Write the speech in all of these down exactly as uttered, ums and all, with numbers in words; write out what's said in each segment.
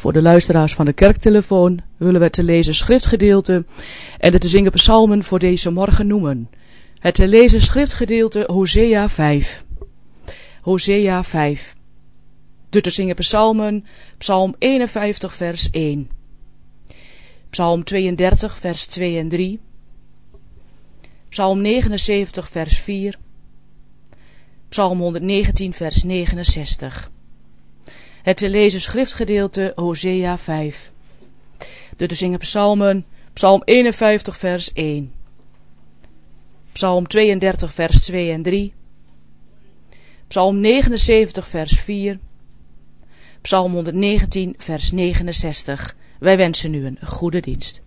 Voor de luisteraars van de kerktelefoon willen we te lezen schriftgedeelte en de te zingen psalmen voor deze morgen noemen. Het te lezen schriftgedeelte Hosea vijf. Hosea vijf. De te zingen psalmen, psalm eenenvijftig vers één. Psalm tweeëndertig vers twee en drie. Psalm negenenzeventig vers vier. Psalm honderdnegentien vers negenenzestig. Het te lezen schriftgedeelte Hosea vijf. De te zingen psalmen, psalm eenenvijftig vers één. Psalm tweeëndertig vers twee en drie. Psalm negenenzeventig vers vier. Psalm honderdnegentien vers negenenzestig. Wij wensen u een goede dienst.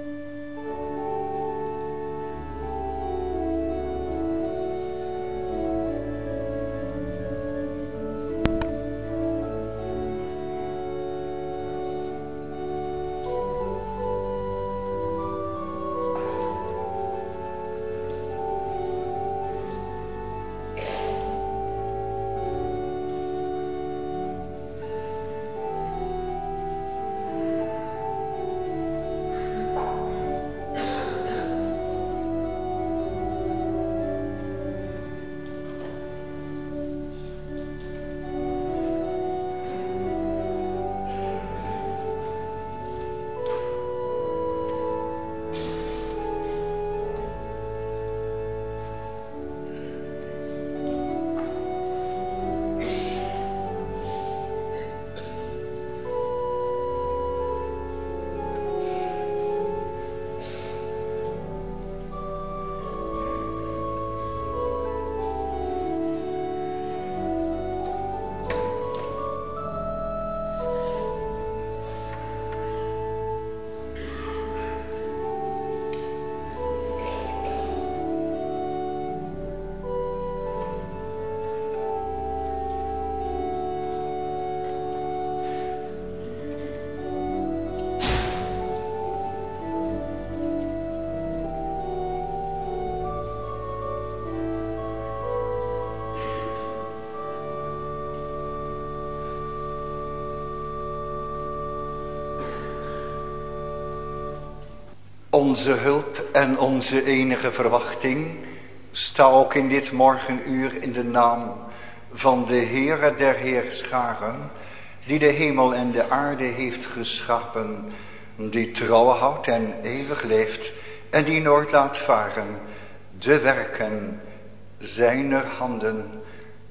Onze hulp en onze enige verwachting sta ook in dit morgenuur in de naam van de Heere der Heerscharen, die de hemel en de aarde heeft geschapen, die trouw houdt en eeuwig leeft en die nooit laat varen de werken zijner handen.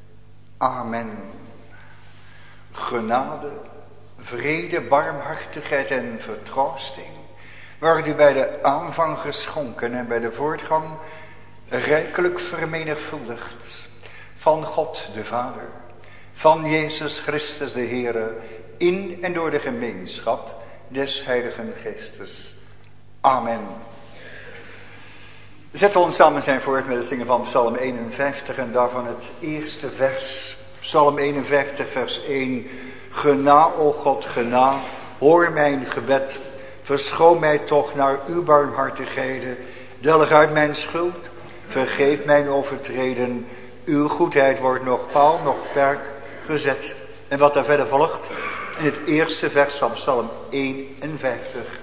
Amen. Genade, vrede, barmhartigheid en vertroosting wordt u bij de aanvang geschonken en bij de voortgang rijkelijk vermenigvuldigd van God de Vader, van Jezus Christus de Heere, in en door de gemeenschap des Heiligen Geestes. Amen. Zetten we ons samen zijn voort met het zingen van Psalm eenenvijftig en daarvan het eerste vers. Psalm eenenvijftig vers één. Gena, o God, gena, hoor mijn gebed. Verschoon mij toch naar uw barmhartigheden. Delg uit mijn schuld. Vergeef mijn overtreden. Uw goedheid wordt nog paal, nog perk gezet. En wat daar verder volgt, in het eerste vers van Psalm eenenvijftig.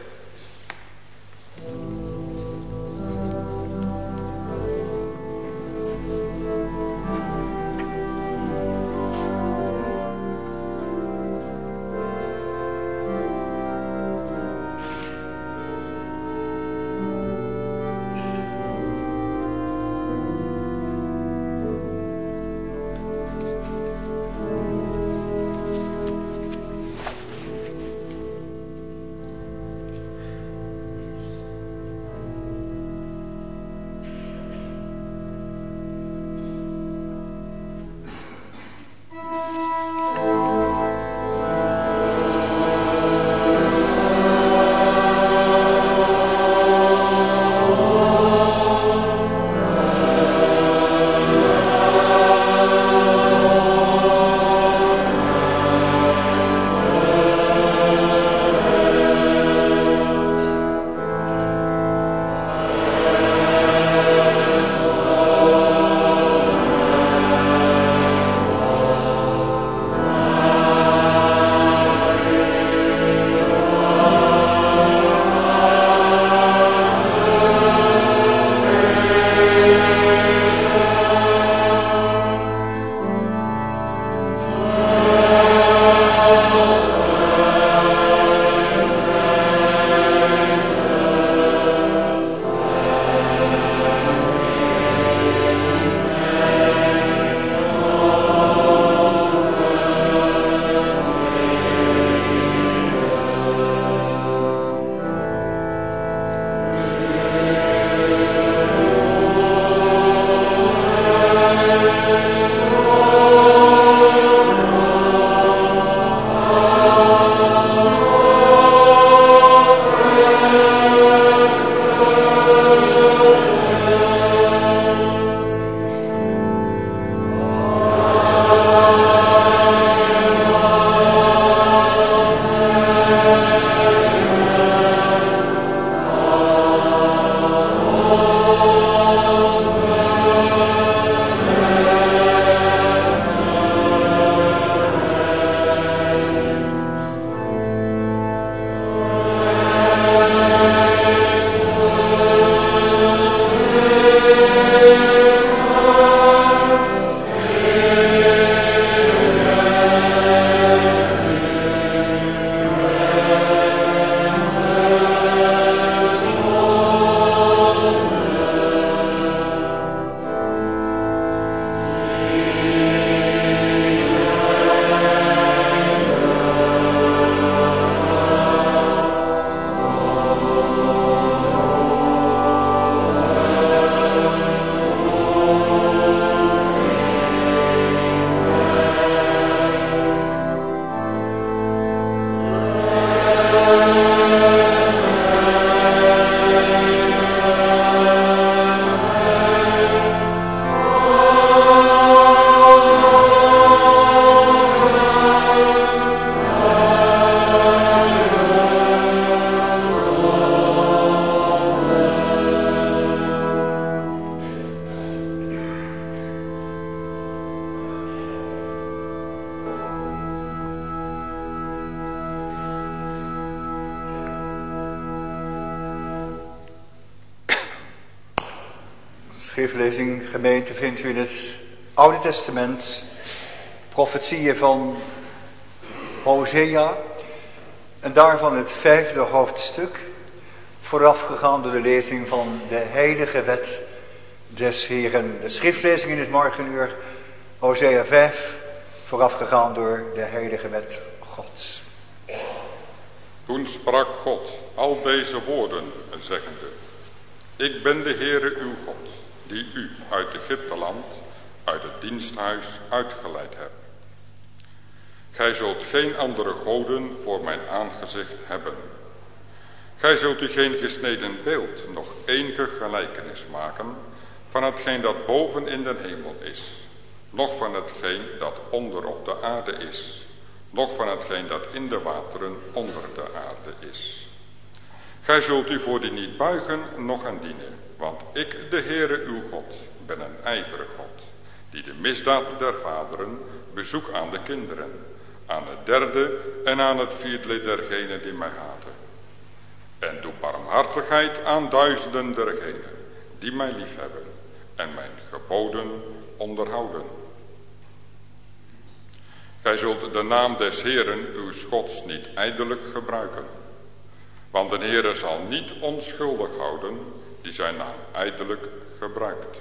Schriftlezing, gemeente, vindt u in het Oude Testament profetieën van Hosea en daarvan het vijfde hoofdstuk, voorafgegaan door de lezing van de heilige wet des Heeren. De schriftlezing in het morgenuur, Hosea vijf, voorafgegaan door de heilige wet Gods. Toen sprak God al deze woorden, zeggende: Ik ben de Heere uw God, die u uit Egypteland, uit het diensthuis uitgeleid heb. Gij zult geen andere goden voor mijn aangezicht hebben. Gij zult u geen gesneden beeld, nog enige gelijkenis maken van hetgeen dat boven in den hemel is, noch van hetgeen dat onder op de aarde is, noch van hetgeen dat in de wateren onder de aarde is. Gij zult u voor die niet buigen, noch aan dienen, want ik, de Heere uw God, ben een ijverig God, die de misdaad der vaderen bezoek aan de kinderen, aan het derde en aan het vierde dergenen die mij haten. En doe barmhartigheid aan duizenden dergenen die mij liefhebben en mijn geboden onderhouden. Gij zult de naam des Heeren uw Gods niet ijdelijk gebruiken, want de Heere zal niet onschuldig houden die zijn naam ijdelijk gebruikt.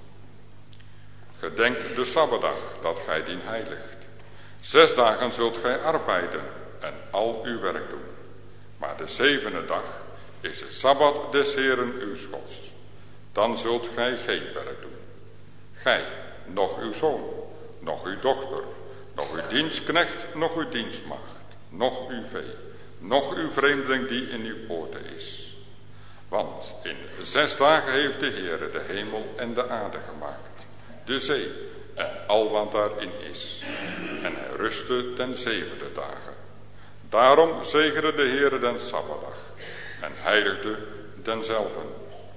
Gedenkt de Sabbatdag dat gij dien heiligt. Zes dagen zult gij arbeiden en al uw werk doen. Maar de zevende dag is de Sabbat des Heeren uw Gods. Dan zult gij geen werk doen. Gij, noch uw zoon, noch uw dochter, noch uw dienstknecht, noch uw dienstmaagd, noch uw vee, noch uw vreemdeling die in uw poorten is. Want in zes dagen heeft de Heere de hemel en de aarde gemaakt, de zee en al wat daarin is. En hij rustte ten zevende dagen. Daarom zegende de Heere den Sabbatdag en heiligde denzelven.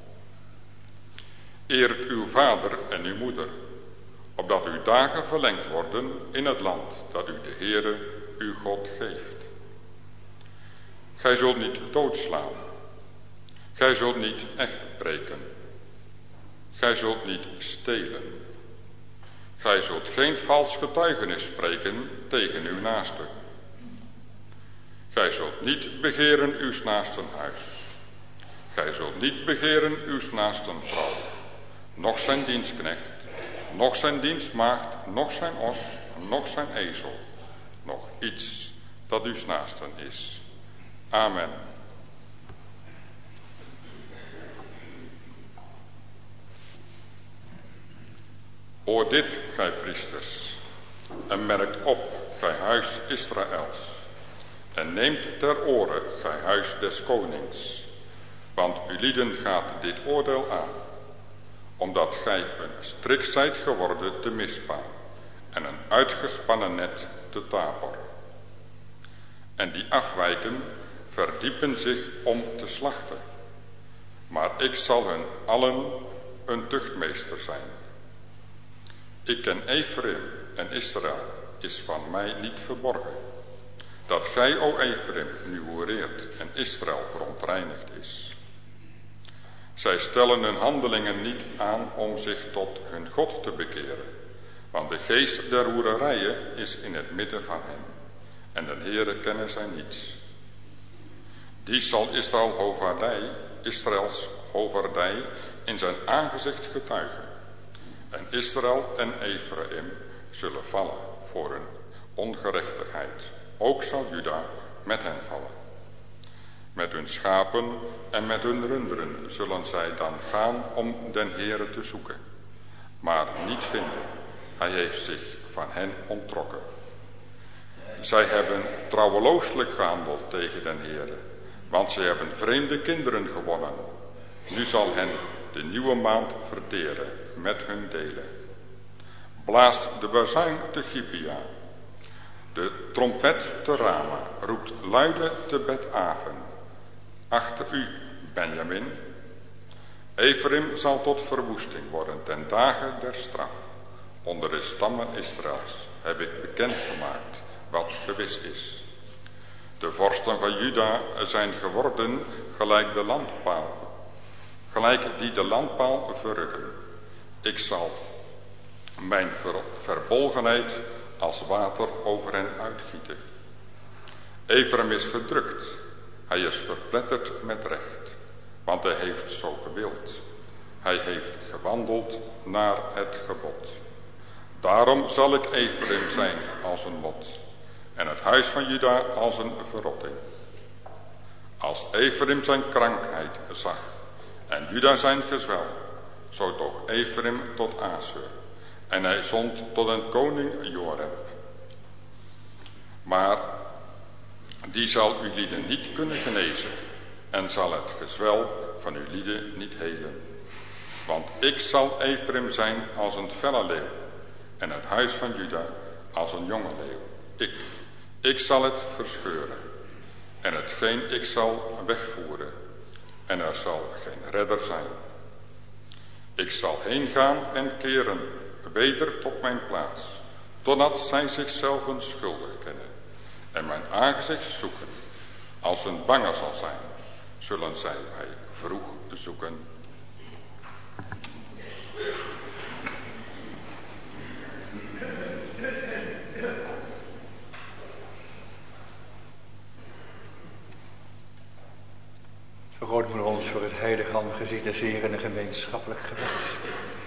Eert uw vader en uw moeder, opdat uw dagen verlengd worden in het land dat u de Heere uw God geeft. Gij zult niet doodslaan. Gij zult niet echt breken. Gij zult niet stelen. Gij zult geen vals getuigenis spreken tegen uw naaste. Gij zult niet begeren uw naasten huis. Gij zult niet begeren uw naasten vrouw, noch zijn dienstknecht, noch zijn dienstmaagd, noch zijn os, noch zijn ezel, noch iets dat uw naasten is. Amen. Hoor dit, gij priesters, en merkt op, gij huis Israëls, en neemt ter oren, gij huis des konings, want uw lieden gaat dit oordeel aan, omdat gij een strik zijt geworden te Mispa, en een uitgespannen net te Tabor. En die afwijken, verdiepen zich om te slachten. Maar ik zal hun allen een tuchtmeester zijn. Ik ken Ephraim en Israël is van mij niet verborgen. Dat gij, o Ephraim, nu hoereert en Israël verontreinigd is. Zij stellen hun handelingen niet aan om zich tot hun God te bekeren. Want de geest der hoererijen is in het midden van hen. En de Heere kennen zij niets. Die zal Israël hoverdij, Israëls hoverdij in zijn aangezicht getuigen. En Israël en Ephraim zullen vallen voor hun ongerechtigheid. Ook zal Juda met hen vallen. Met hun schapen en met hun runderen zullen zij dan gaan om den Heere te zoeken. Maar niet vinden. Hij heeft zich van hen onttrokken. Zij hebben trouwelooselijk gehandeld tegen den Heere. Want zij hebben vreemde kinderen gewonnen. Nu zal hen de nieuwe maand verteren met hun delen. Blaast de bazuin te Gibea. De trompet te Rama roept luide te Bet-aven. Achter u, Benjamin. Ephraim zal tot verwoesting worden ten dagen der straf. Onder de stammen Israëls heb ik bekendgemaakt wat gewis is. De vorsten van Juda zijn geworden gelijk de landpaal, gelijk die de landpaal verrukken. Ik zal mijn ver, verbolgenheid als water over hen uitgieten. Ephraim is verdrukt, hij is verpletterd met recht, want hij heeft zo gewild. Hij heeft gewandeld naar het gebod. Daarom zal ik Ephraim zijn als een mot en het huis van Juda als een verrotting. Als Ephraim zijn krankheid zag en Juda zijn gezwel, zo toog Ephraim tot Asur en hij zond tot een koning Joreb. Maar die zal uw lieden niet kunnen genezen en zal het gezwel van uw lieden niet helen. Want ik zal Ephraim zijn als een felle leeuw en het huis van Juda als een jonge leeuw. Ik, ik zal het verscheuren en hetgeen ik zal wegvoeren en er zal geen redder zijn. Ik zal heen gaan en keren weder tot mijn plaats, totdat zij zichzelf schuldig kennen en mijn aangezicht zoeken. Als een bange zal zijn, zullen zij mij vroeg zoeken. Vergroot voor ons voor het heilige aangezicht des Heeren een gemeenschappelijk gebed.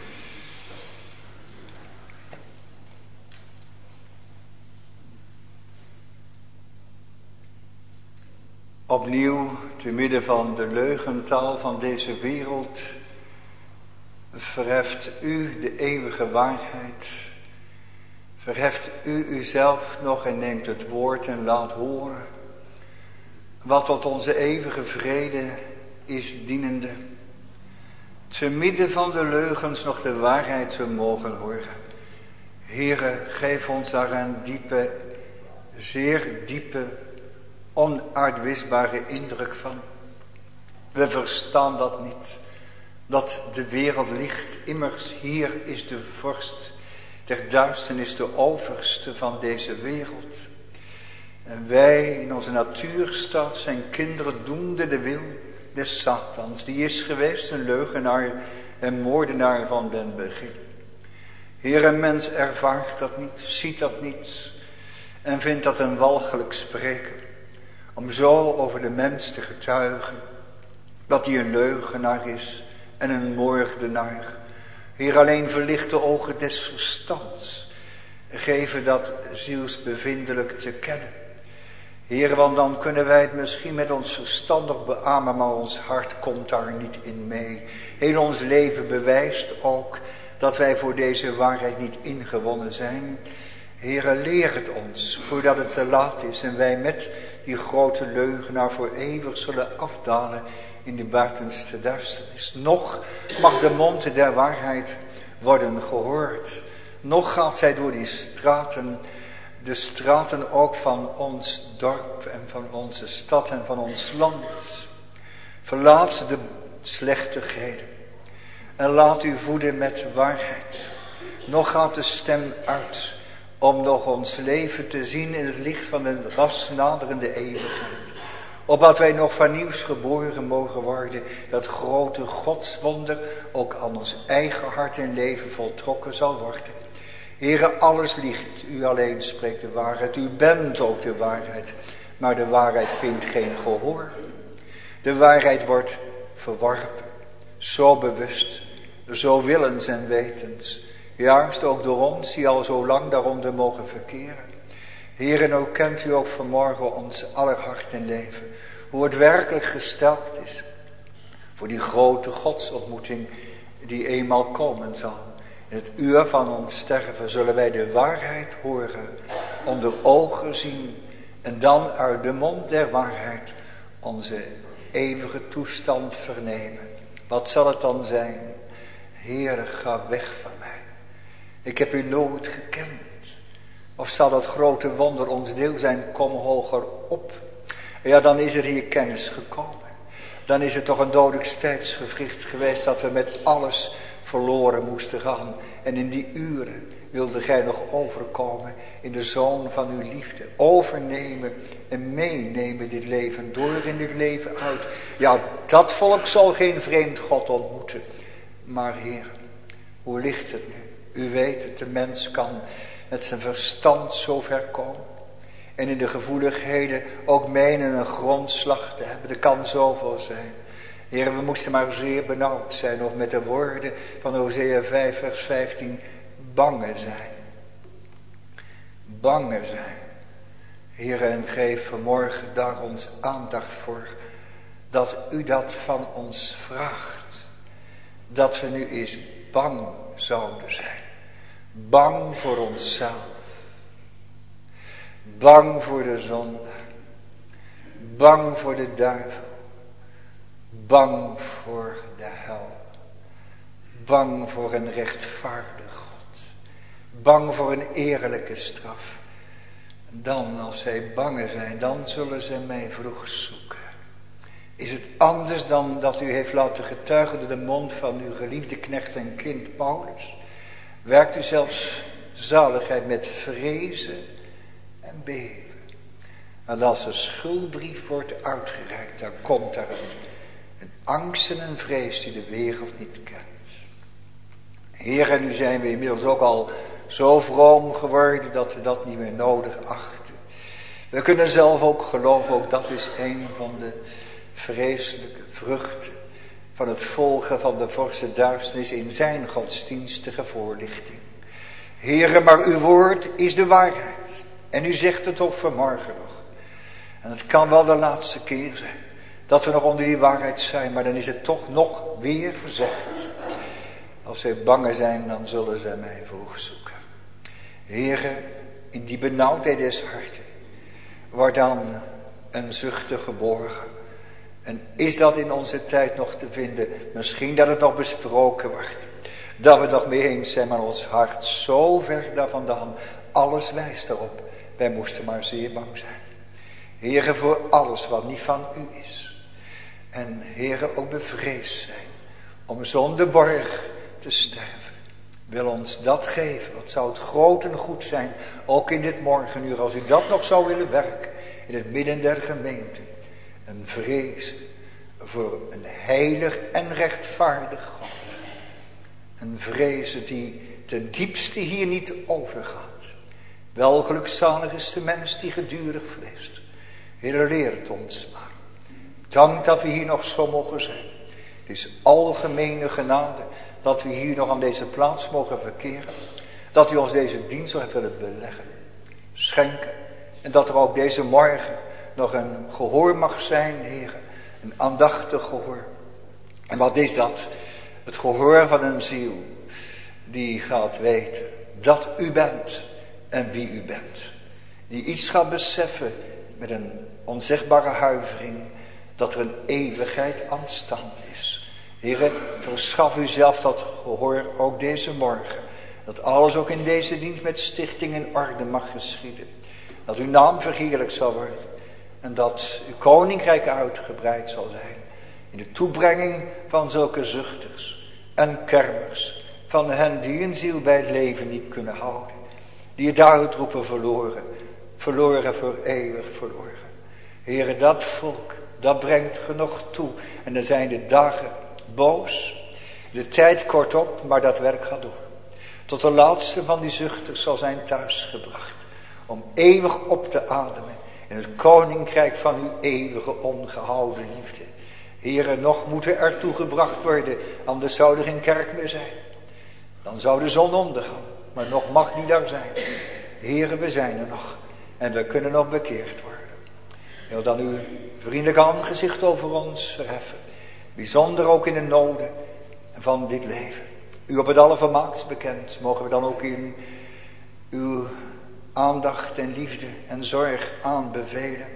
Opnieuw, te midden van de leugentaal van deze wereld, verheft u de eeuwige waarheid. Verheft u uzelf nog en neemt het woord en laat horen wat tot onze eeuwige vrede is dienende. Te midden van de leugens nog de waarheid te mogen horen. Heere, geef ons daar een diepe, zeer diepe, onuitwisbare indruk van. We verstaan dat niet. Dat de wereld liegt. Immers hier is de vorst der duisternis, de overste van deze wereld. En wij in onze natuurstaat zijn kinderen doende de wil des Satans. Die is geweest een leugenaar en moordenaar van den begin. Heer, een mens ervaart dat niet, ziet dat niet en vindt dat een walgelijk spreken. Om zo over de mens te getuigen dat hij een leugenaar is en een moordenaar. Heer, alleen verlicht de ogen des verstands. Geven dat zielsbevindelijk te kennen. Heer, want dan kunnen wij het misschien met ons verstand nog beamen, maar ons hart komt daar niet in mee. Heel ons leven bewijst ook dat wij voor deze waarheid niet ingewonnen zijn. Heere, leer het ons, voordat het te laat is en wij met die grote leugenaar voor eeuwig zullen afdalen in de buitenste duisternis. Nog mag de mond der waarheid worden gehoord. Nog gaat zij door die straten, de straten ook van ons dorp en van onze stad en van ons land. Verlaat de slechtigheden. En laat u voeden met waarheid. Nog gaat de stem uit om nog ons leven te zien in het licht van de ras naderende eeuwigheid. Opdat wij nog van nieuws geboren mogen worden, dat grote godswonder ook aan ons eigen hart en leven voltrokken zal worden. Heere, alles liegt, u alleen spreekt de waarheid, u bent ook de waarheid, maar de waarheid vindt geen gehoor. De waarheid wordt verworpen, zo bewust, zo willens en wetens, juist ook door ons die al zo lang daaronder mogen verkeren. Heer, en ook kent u ook vanmorgen ons aller hart en leven, hoe het werkelijk gesteld is voor die grote godsontmoeting die eenmaal komen zal. In het uur van ons sterven zullen wij de waarheid horen, onder ogen zien en dan uit de mond der waarheid onze eeuwige toestand vernemen. Wat zal het dan zijn? Heere, ga weg van mij. Ik heb u nooit gekend. Of zal dat grote wonder ons deel zijn? Kom hoger op. Ja, dan is er hier kennis gekomen. Dan is het toch een dodelijk tijdsgewricht geweest dat we met alles verloren moesten gaan. En in die uren wilde gij nog overkomen in de zoon van uw liefde. Overnemen en meenemen dit leven, door in dit leven uit. Ja, dat volk zal geen vreemd God ontmoeten. Maar Heer, hoe ligt het nu? U weet het, de mens kan met zijn verstand zo ver komen. En in de gevoeligheden ook menen een grondslag te hebben. Er kan zoveel zijn. Heer, we moesten maar zeer benauwd zijn. Of met de woorden van Hosea vijf vers vijftien. Bange zijn. Bange zijn. Heer, en geef vanmorgen daar ons aandacht voor. Dat u dat van ons vraagt. Dat we nu eens bang zouden zijn. Bang voor onszelf. Bang voor de zonde. Bang voor de duivel. Bang voor de hel. Bang voor een rechtvaardig God. Bang voor een eerlijke straf. Dan, als zij bang zijn, dan zullen ze mij vroeg zoeken. Is het anders dan dat u heeft laten getuigen door de mond van uw geliefde knecht en kind Paulus? Werkt u zelfs zaligheid met vrezen en beven. En als een schuldbrief wordt uitgereikt, dan komt er een, een angst en een vrees die de wereld niet kent. Heer, en nu zijn we inmiddels ook al zo vroom geworden dat we dat niet meer nodig achten. We kunnen zelf ook geloven, ook dat is een van de vreselijke vruchten van het volgen van de vorste duisternis in zijn godsdienstige voorlichting. Heere, maar uw woord is de waarheid. En u zegt het ook vanmorgen nog. En het kan wel de laatste keer zijn dat we nog onder die waarheid zijn, maar dan is het toch nog weer gezegd. Als zij bang zijn, dan zullen zij mij vroeg zoeken. Heere, in die benauwdheid des harten wordt dan een zucht geborgen. En is dat in onze tijd nog te vinden? Misschien dat het nog besproken wordt. Dat we het nog mee eens zijn, maar ons hart zo ver daar vandaan. Alles wijst erop. Wij moesten maar zeer bang zijn. Heere, voor alles wat niet van u is. En Heere, ook bevreesd zijn om zonder borg te sterven. Wil ons dat geven. Wat zou het groot en goed zijn. Ook in dit morgenuur. Als u dat nog zou willen werken. In het midden der gemeente. Een vrees voor een heilig en rechtvaardig God. Een vrees die ten diepste hier niet overgaat. Wel gelukzalig is de mens die gedurig vreest. Heer, leer het ons maar. Dank dat we hier nog zo mogen zijn. Het is algemene genade dat we hier nog aan deze plaats mogen verkeren. Dat u ons deze dienst nog hebt willen beleggen. Schenken. En dat er ook deze morgen nog een gehoor mag zijn, Heer. Een aandachtig gehoor. En wat is dat? Het gehoor van een ziel die gaat weten dat u bent en wie u bent. Die iets gaat beseffen met een onzegbare huivering dat er een eeuwigheid aanstaande is. Heer, verschaf u zelf dat gehoor ook deze morgen. Dat alles ook in deze dienst met stichting in orde mag geschieden. Dat uw naam verheerlijk zal worden. En dat uw koninkrijk uitgebreid zal zijn. In de toebrenging van zulke zuchters en kermers. Van hen die hun ziel bij het leven niet kunnen houden. Die het uitroepen verloren. Verloren voor eeuwig verloren. Heere, dat volk, dat brengt genoeg toe. En dan zijn de dagen boos. De tijd kort op, maar dat werk gaat door. Tot de laatste van die zuchters zal zijn thuisgebracht. Om eeuwig op te ademen. In het koninkrijk van uw eeuwige ongehouden liefde. Heere, nog moeten er toe gebracht worden. Anders zou er geen kerk meer zijn. Dan zou de zon ondergaan. Maar nog mag die daar zijn. Heere, we zijn er nog. En we kunnen nog bekeerd worden. Ik wil dan uw vriendelijk aangezicht over ons verheffen. Bijzonder ook in de noden van dit leven. U op het allervermaakst bekend. Mogen we dan ook in uw aandacht en liefde en zorg aanbevelen.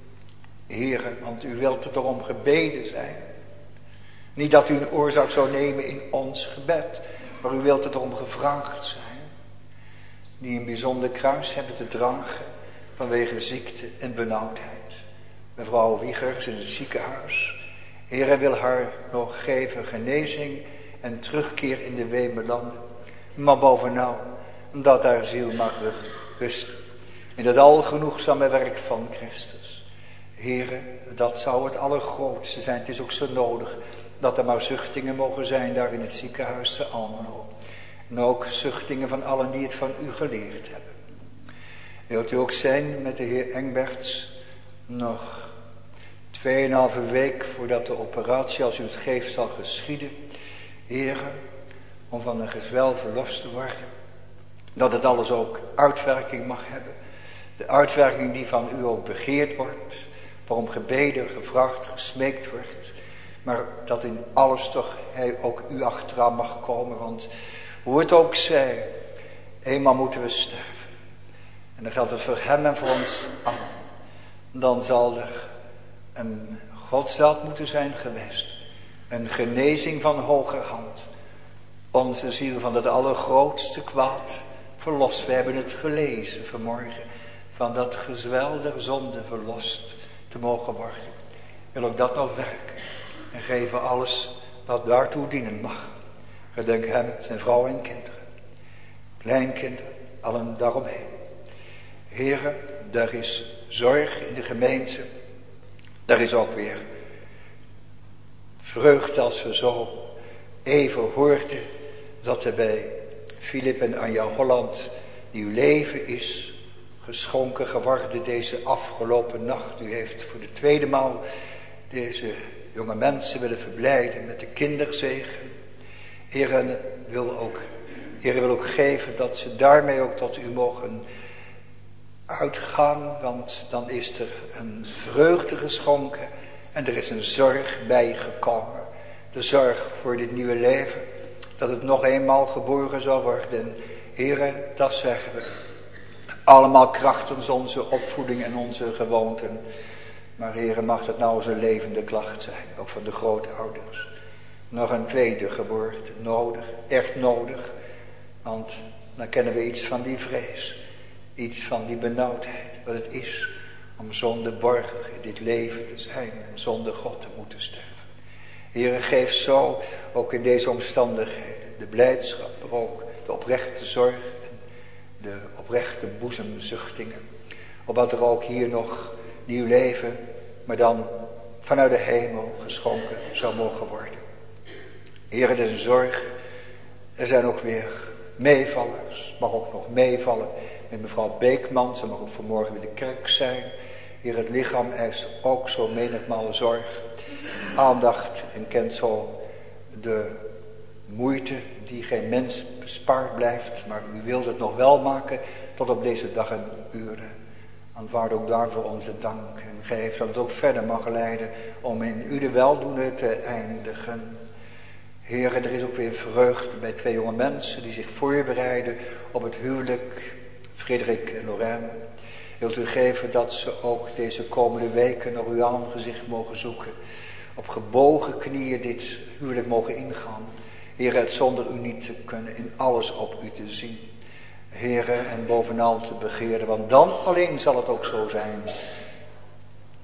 Heere, want u wilt er toch om gebeden zijn. Niet dat u een oorzaak zou nemen in ons gebed. Maar u wilt er toch om gevraagd zijn. Die een bijzonder kruis hebben te dragen. Vanwege ziekte en benauwdheid. Mevrouw Wiegers in het ziekenhuis. Heere, wil haar nog geven genezing en terugkeer in de wemelanden. Maar bovenal, dat haar ziel mag rusten. In het algenoegzame werk van Christus. Heere, dat zou het allergrootste zijn. Het is ook zo nodig dat er maar zuchtingen mogen zijn daar in het ziekenhuis te Almelo. En ook zuchtingen van allen die het van u geleerd hebben. Wilt u ook zijn met de heer Engberts nog tweeënhalve week voordat de operatie, als u het geeft, zal geschieden. Heere, om van een gezwel verlost te worden. Dat het alles ook uitwerking mag hebben. De uitwerking die van u ook begeerd wordt. Waarom gebeden, gevraagd, gesmeekt wordt. Maar dat in alles toch hij ook u achteraan mag komen. Want hoe het ook zij, eenmaal moeten we sterven. En dan geldt het voor hem en voor ons allen. Dan zal er een godsdaad moeten zijn geweest. Een genezing van hoger hand. Onze ziel van het allergrootste kwaad verlost. We hebben het gelezen vanmorgen. Van dat gezwel der zonde verlost te mogen worden. Wil ook dat nog werken. En geven alles wat daartoe dienen mag. Gedenk hem, zijn vrouw en kinderen. Kleinkinderen, allen daaromheen. Heere, daar is zorg in de gemeente. Daar is ook weer vreugde als we zo even hoorden dat er bij Filip en Anja Holland nieuw leven is geschonken geworden deze afgelopen nacht. U heeft voor de tweede maal deze jonge mensen willen verblijden met de kinderzegen. Heere wil ook, Heere wil ook geven dat ze daarmee ook tot u mogen uitgaan, want dan is er een vreugde geschonken en er is een zorg bijgekomen. De zorg voor dit nieuwe leven, dat het nog eenmaal geboren zal worden. Heere, dat zeggen we. Allemaal krachtens onze opvoeding en onze gewoonten. Maar Heere, mag dat nou zo'n levende klacht zijn, ook van de grootouders. Nog een tweede geboorte nodig, echt nodig. Want dan kennen we iets van die vrees. Iets van die benauwdheid. Wat het is om zonder borg in dit leven te zijn. En zonder God te moeten sterven. Heere, geef zo ook in deze omstandigheden de blijdschap. Maar ook de oprechte zorg. En de oprechte boezemzuchtingen. Opdat er ook hier nog nieuw leven. Maar dan vanuit de hemel geschonken zou mogen worden. Heere, dat is een zorg. Er zijn ook weer meevallers. Mag ook nog meevallen met mevrouw Beekman. Ze mag ook vanmorgen weer de kerk zijn. Heer, het lichaam eist ook zo menigmaal zorg. Aandacht en kent zo de moeite die geen mens bespaard blijft. Maar u wilt het nog wel maken tot op deze dag en uren. Aanvaard ook daarvoor onze dank. En geef dat het ook verder mag leiden om in u de weldoener te eindigen. Heer, er is ook weer vreugde bij twee jonge mensen die zich voorbereiden op het huwelijk. Frederik en Lorraine. Wilt u geven dat ze ook deze komende weken naar uw aangezicht mogen zoeken. Op gebogen knieën dit huwelijk mogen ingaan. Heer, het zonder u niet te kunnen, in alles op u te zien. Heer, en bovenal te begeren, want dan alleen zal het ook zo zijn.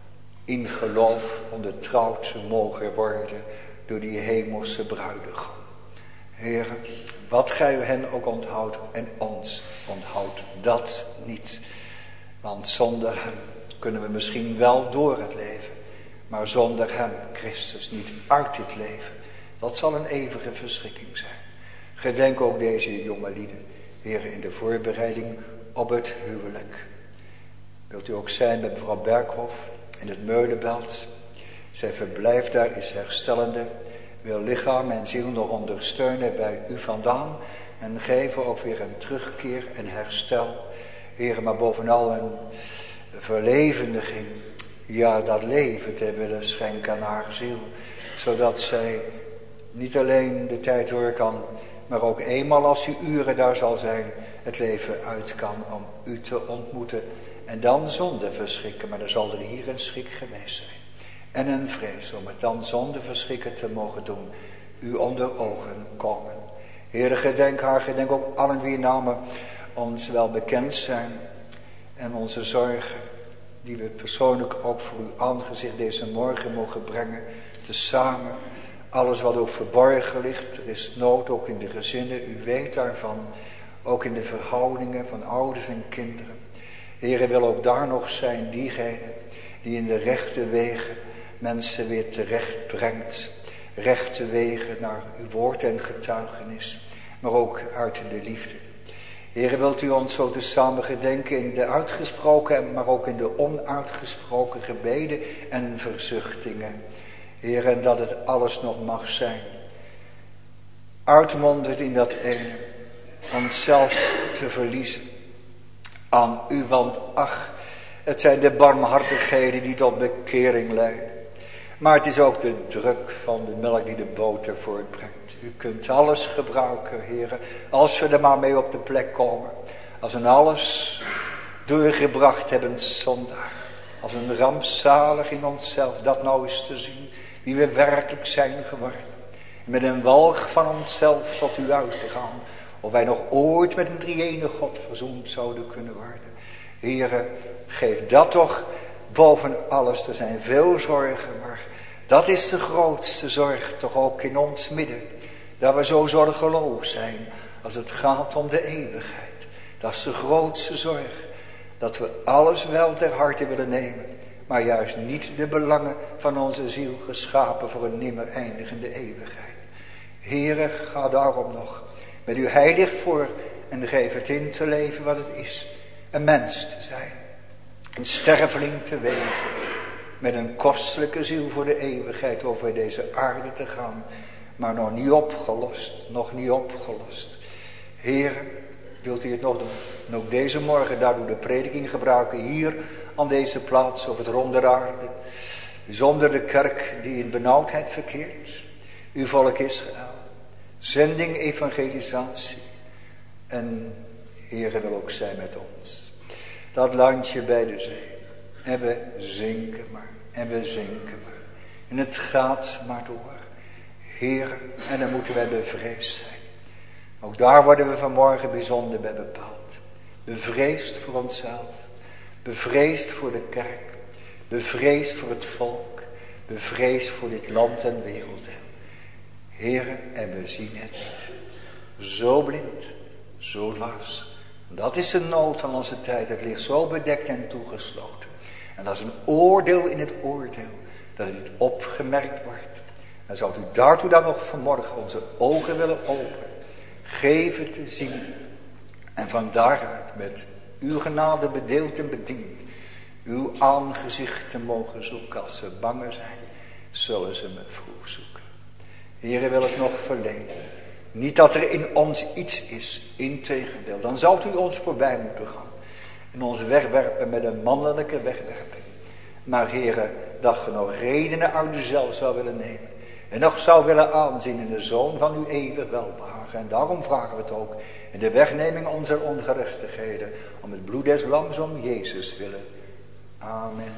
in geloof ondertrouwd mogen worden door die hemelse bruidegom. Heer, wat gij hen ook onthoudt en ons onthoudt dat niet. Want zonder hem kunnen we misschien wel door het leven, maar zonder hem, Christus, niet uit het leven. Dat zal een eeuwige verschrikking zijn. Gedenk ook deze jonge lieden, Heer, in de voorbereiding op het huwelijk. Wilt u ook zijn met mevrouw Berghoff in het Meulenbelt. Zijn verblijf daar is herstellende. Wil lichaam en ziel nog ondersteunen bij u vandaan. En geven ook weer een terugkeer en herstel. Heer, maar bovenal een verlevendiging. Ja, dat leven te willen schenken aan haar ziel. Zodat zij niet alleen de tijd door kan, maar ook eenmaal als u uren daar zal zijn, het leven uit kan om u te ontmoeten. En dan zonder verschrikken, maar dan zal er hier een schrik geweest zijn. En een vrees om het dan zonder verschrikken te mogen doen. U onder ogen komen. Heere, gedenk haar, gedenk ook allen wie namen ons wel bekend zijn. En onze zorgen, die we persoonlijk ook voor uw aangezicht deze morgen mogen brengen. Tezamen, alles wat ook verborgen ligt. Er is nood ook in de gezinnen, u weet daarvan. Ook in de verhoudingen van ouders en kinderen. Heere, wil ook daar nog zijn diegene die in de rechte wegen mensen weer terecht brengt. Rechte wegen naar uw woord en getuigenis. Maar ook uit de liefde. Heere, wilt u ons zo tezamen gedenken in de uitgesproken, maar ook in de onuitgesproken gebeden en verzuchtingen. Heere, en dat het alles nog mag zijn. Uitmondend in dat ene. Onszelf te verliezen. Aan u, want ach, het zijn de barmhartigheden die tot bekering leiden. Maar het is ook de druk van de melk die de boter voortbrengt. U kunt alles gebruiken, heren, als we er maar mee op de plek komen. Als we alles doorgebracht hebben zondag. Als een rampzalig in onszelf, dat nou eens te zien, wie we werkelijk zijn geworden. Met een walg van onszelf tot u uit te gaan. Of wij nog ooit met een drie-ene God verzoend zouden kunnen worden. Heere, geef dat toch boven alles. Er zijn veel zorgen, maar dat is de grootste zorg toch ook in ons midden. Dat we zo zorgeloos zijn als het gaat om de eeuwigheid. Dat is de grootste zorg. Dat we alles wel ter harte willen nemen. Maar juist niet de belangen van onze ziel geschapen voor een nimmer eindigende eeuwigheid. Heere, ga daarom nog met uw heilig voor en geef het in te leven wat het is. Een mens te zijn. Een sterveling te wezen. Met een kostelijke ziel voor de eeuwigheid over deze aarde te gaan. Maar nog niet opgelost. Nog niet opgelost. Heere, wilt u het nog doen? En ook deze morgen daardoor de prediking gebruiken. Hier aan deze plaats op het ronde aarde. Zonder de kerk die in benauwdheid verkeert. Uw volk Israël. Zending, evangelisatie. En Heere wil ook zijn met ons. Dat landje bij de zee. En we zinken maar. En we zinken maar. En het gaat maar door. Heere, en dan moeten wij bevreesd zijn. Ook daar worden we vanmorgen bijzonder bij bepaald. Bevreesd voor onszelf. Bevreesd voor de kerk. Bevreesd voor het volk. Bevreesd voor dit land en werelddeel. Heere, en we zien het niet. Zo blind, zo dwars. Dat is de nood van onze tijd. Het ligt zo bedekt en toegesloten. En dat is een oordeel in het oordeel. Dat het niet opgemerkt wordt. En zou u daartoe dan nog vanmorgen onze ogen willen openen. Geven te zien. En van daaruit met uw genade bedeeld en bediend. Uw aangezicht te mogen zoeken. Als ze bang zijn, zullen ze me vroeg zoeken. Heere, wil ik nog verlenen. Niet dat er in ons iets is. Integendeel. Dan zou u ons voorbij moeten gaan. En ons wegwerpen met een mannelijke wegwerping. Maar Heere, dat je nog redenen uit uzelf zou willen nemen. En nog zou willen aanzien in de Zoon van uw eeuwig welbehagen. En daarom vragen we het ook. In de wegneming onze ongerechtigheden. Om het bloed des lams om Jezus willen. Amen.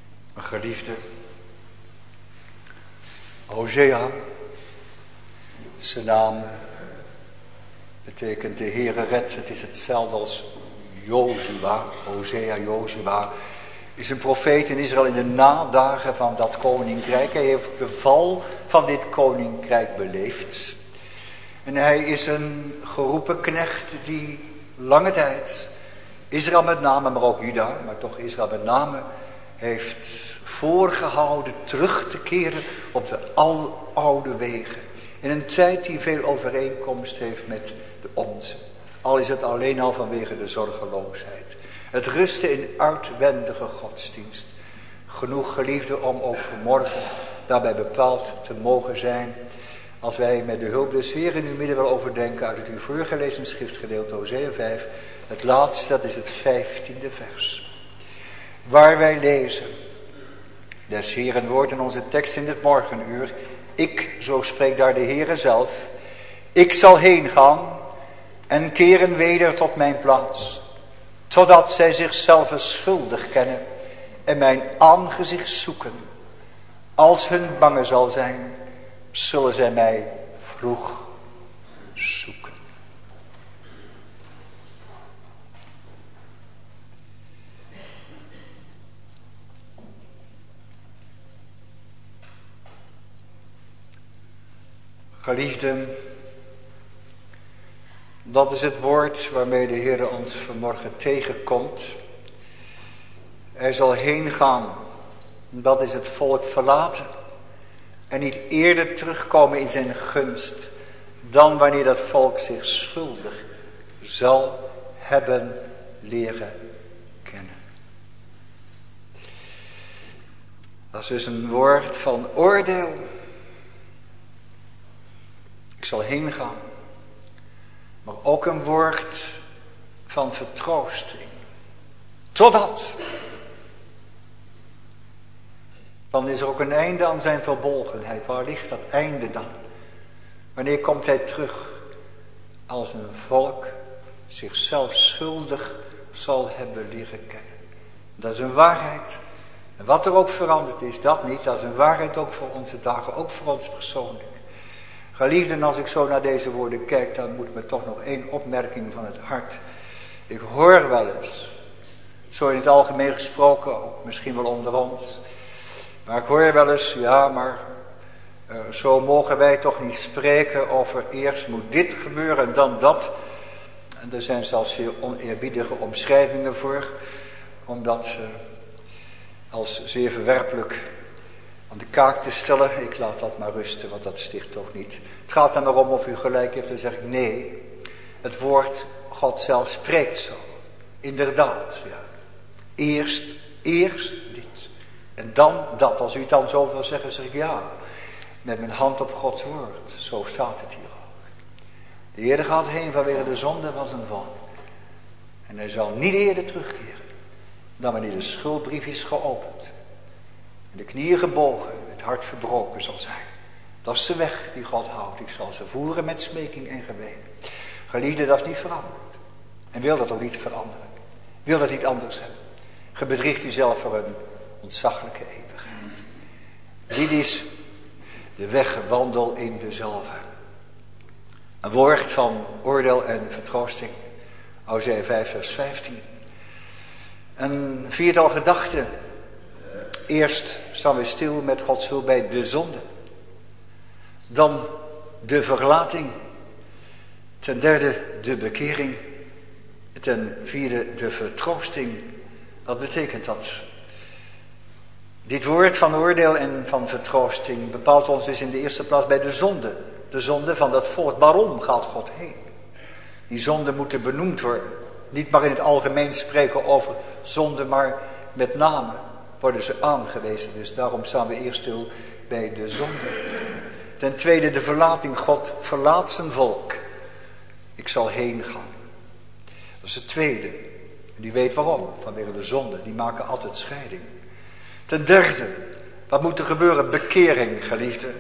Geliefde, Hosea, Zijn naam betekent de Heere redt. Het is hetzelfde als Jozua, Hosea, Jozua. Is een profeet in Israël in de nadagen van dat koninkrijk. Hij heeft de val van dit koninkrijk beleefd. En hij is een geroepen knecht die lange tijd Israël met name, maar ook Juda, maar toch Israël met name, heeft voorgehouden terug te keren op de aloude wegen. In een tijd die veel overeenkomst heeft met de onze. Al is het alleen al vanwege de zorgeloosheid. Het rusten in uitwendige godsdienst. Genoeg geliefde om ook vanmorgen daarbij bepaald te mogen zijn. Als wij met de hulp des Heeren in uw midden willen overdenken uit het u voorgelezen schriftgedeelte Hosea vijf. Het laatste, dat is het vijftiende vers. Waar wij lezen. Des Heeren woord in onze tekst in het morgenuur. Ik, zo spreekt daar de Heere zelf. Ik zal heen gaan en keren weder tot mijn plaats. Totdat zij zichzelf schuldig kennen en mijn aangezicht zoeken. Als hun bange zal zijn, zullen zij mij vroeg zoeken. Geliefden, dat is het woord waarmee de Heer ons vanmorgen tegenkomt. Hij zal heen gaan, dat is het volk verlaten. En niet eerder terugkomen in zijn gunst dan wanneer dat volk zich schuldig zal hebben leren kennen. Dat is dus een woord van oordeel. Ik zal heen gaan. Maar ook een woord van vertroosting. Totdat. Dan is er ook een einde aan zijn verbolgenheid. Waar ligt dat einde dan? Wanneer komt hij terug? Als een volk zichzelf schuldig zal hebben leren kennen. Dat is een waarheid. En wat er ook veranderd is, dat niet. Dat is een waarheid ook voor onze dagen. Ook voor ons persoonlijk. Geliefden, als ik zo naar deze woorden kijk, dan moet me toch nog één opmerking van het hart. Ik hoor wel eens, zo in het algemeen gesproken, ook misschien wel onder ons. Maar ik hoor wel eens, ja, maar uh, zo mogen wij toch niet spreken over eerst moet dit gebeuren en dan dat. En er zijn zelfs zeer oneerbiedige omschrijvingen voor, omdat uh, als zeer verwerpelijk aan de kaak te stellen. Ik laat dat maar rusten, want dat sticht toch niet. Het gaat er maar om of u gelijk heeft, dan zeg ik nee. Het woord God zelf spreekt zo. Inderdaad, ja. Eerst, eerst dit. En dan dat. Als u het dan zo wil zeggen, zeg ik ja. Met mijn hand op Gods woord. Zo staat het hier ook. De Heer gaat heen vanwege de zonde van zijn volk. En hij zal niet eerder terugkeren dan wanneer de schuldbrief is geopend. En de knieën gebogen, het hart verbroken zal zijn. Dat is de weg die God houdt. Ik zal ze voeren met smeking en geween. Geliefde, dat is niet veranderd. En wil dat ook niet veranderen. Wil dat niet anders hebben. Ge bedriegt u zelf voor een ontzaglijke eeuwigheid. Dit is de weg, wandel in dezelfde. Een woord van oordeel en vertroosting. Hosea vijf vers vijftien. Een viertal gedachten. Eerst staan we stil met Gods hulp bij de zonde. Dan de verlating. Ten derde de bekering. Ten vierde de vertroosting. Wat betekent dat? Dit woord van oordeel en van vertroosting bepaalt ons dus in de eerste plaats bij de zonde. De zonde van dat volk. Waarom gaat God heen? Die zonden moeten benoemd worden. Niet maar in het algemeen spreken over zonde, maar met name worden ze aangewezen. Dus daarom staan we eerst stil bij de zonde. Ten tweede de verlating. God verlaat zijn volk. Ik zal heen gaan. Dat is het tweede. En u weet waarom. Vanwege de zonde. Die maken altijd scheiding. Ten derde. Wat moet er gebeuren? Bekering, geliefden.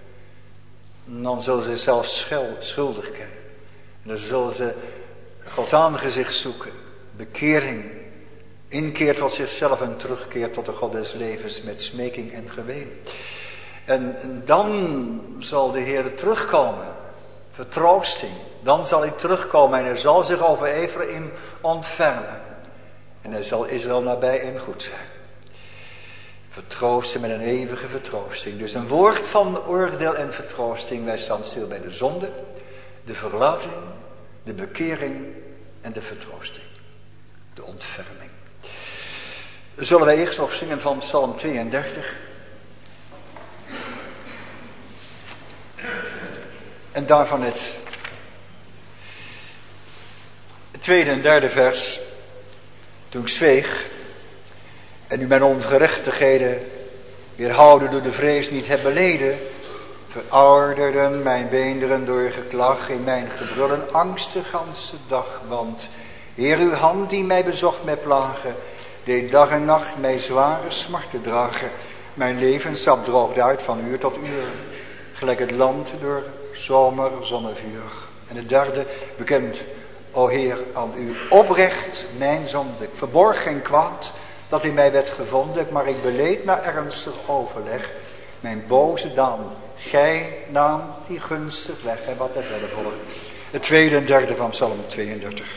En dan zullen ze zelf schuldig kennen. En dan zullen ze Gods aangezicht zoeken. Bekering. Inkeer tot zichzelf en terugkeer tot de God des levens met smeking en geween. En, en dan zal de Heer terugkomen vertroosting. Dan zal hij terugkomen en hij zal zich over Ephraim ontfermen. En hij zal Israël nabij en goed zijn. Vertroosten met een eeuwige vertroosting. Dus een woord van oordeel en vertroosting. Wij staan stil bij de zonde, de verlating, de bekering en de vertroosting. De ontferming. Zullen wij eerst nog zingen van Psalm tweeëndertig. En daarvan het tweede en derde vers. Toen ik zweeg en u mijn ongerechtigheden weerhouden door de vrees niet heb beleden, verouderden mijn beenderen door geklag in mijn gebrullen angst de ganse dag. Want Heer, uw hand die mij bezocht met plagen, deed dag en nacht mij zware smarten dragen. Mijn levenssap droogde uit van uur tot uur, gelijk het land door zomer zonnevuur. En het derde, bekend, o Heer, aan u oprecht mijn zonde. Ik verborg geen kwaad dat in mij werd gevonden, maar ik beleed na ernstig overleg mijn boze daad. Gij nam die gunstig weg. En wat het verder volgt. Het tweede en derde van Psalm tweeëndertig.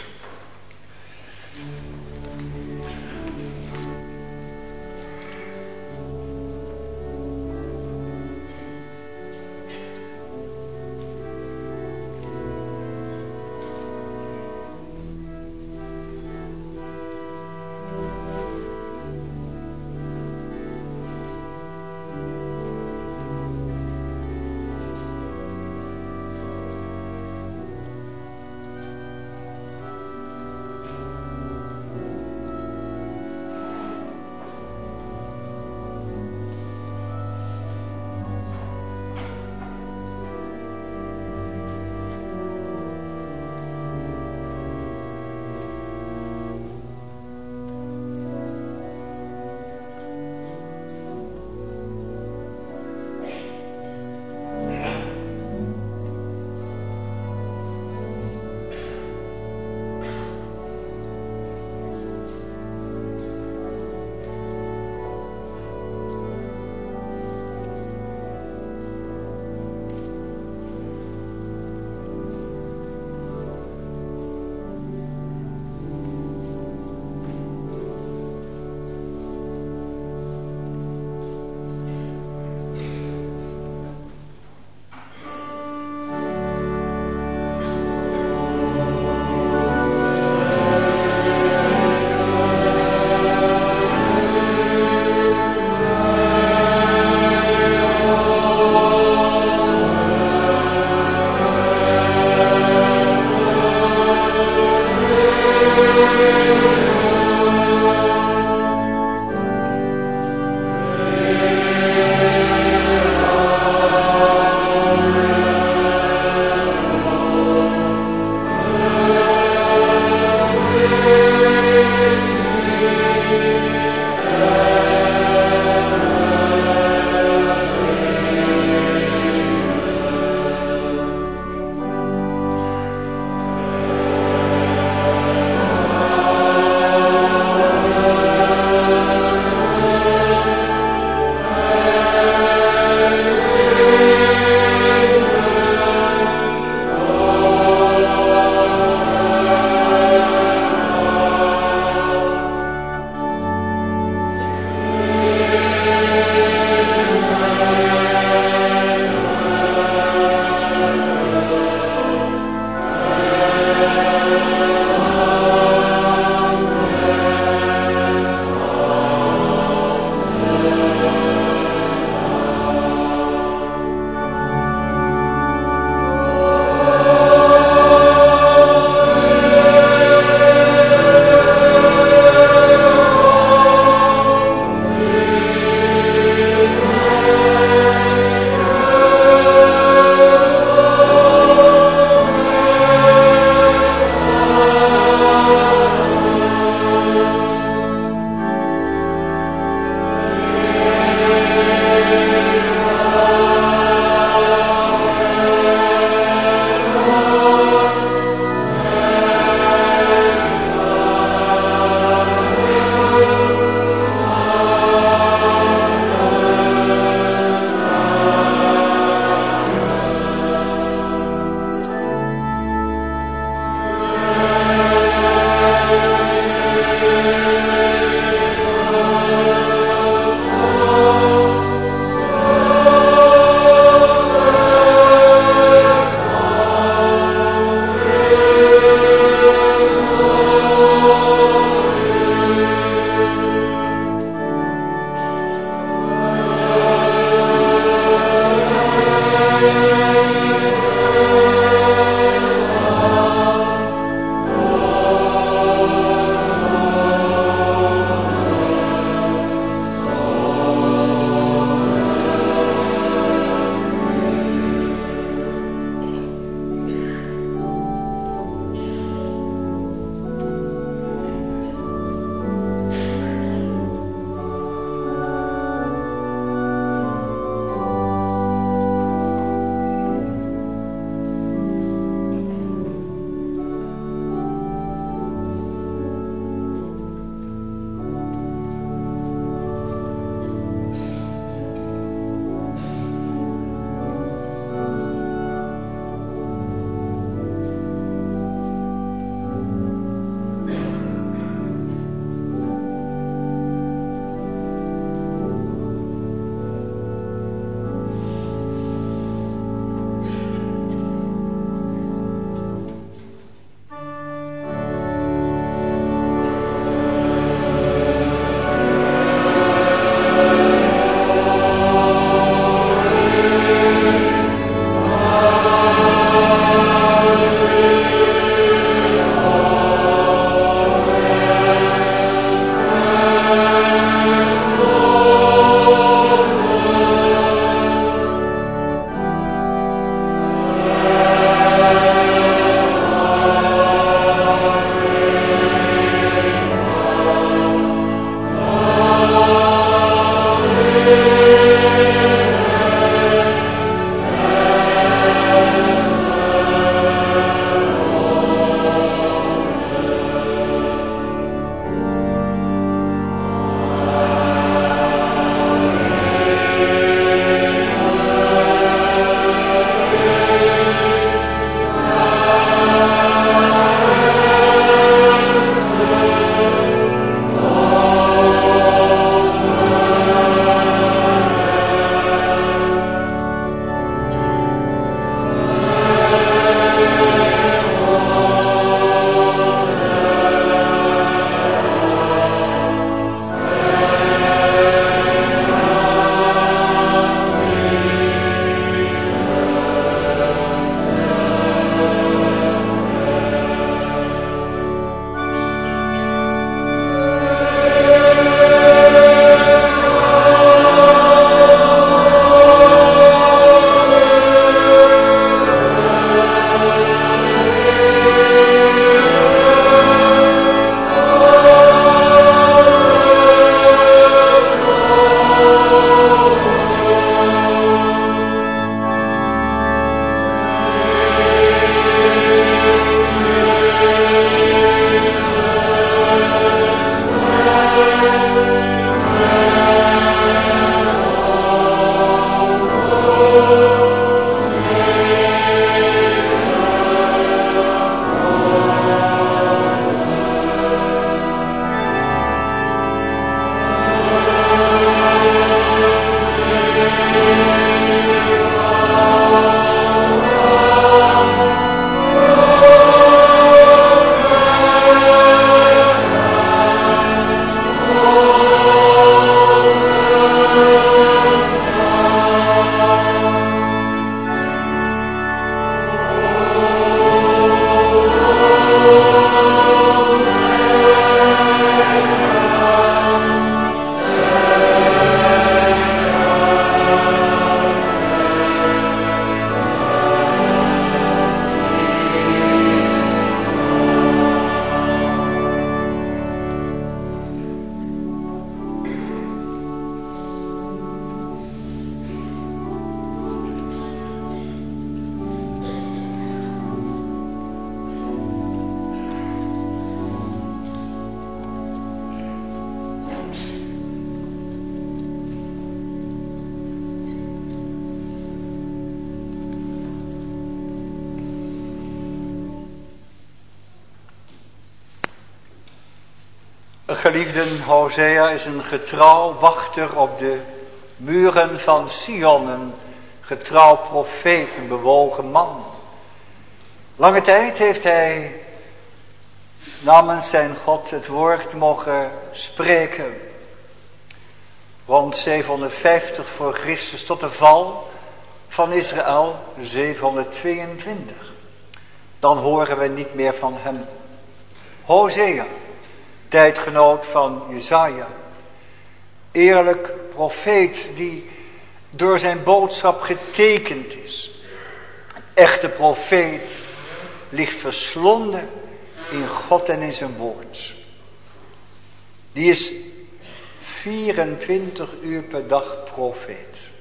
Geliefden, Hosea is een getrouw wachter op de muren van Sion, een getrouw profeet, een bewogen man. Lange tijd heeft hij namens zijn God het woord mogen spreken. Rond zevenhonderdvijftig voor Christus tot de val van Israël, zevenhonderdtweeëntwintig. Dan horen we niet meer van hem. Hosea, tijdgenoot van Jesaja. Eerlijk profeet die door zijn boodschap getekend is. Een echte profeet ligt verslonden in God en in zijn woord. Die is vierentwintig uur per dag profeet.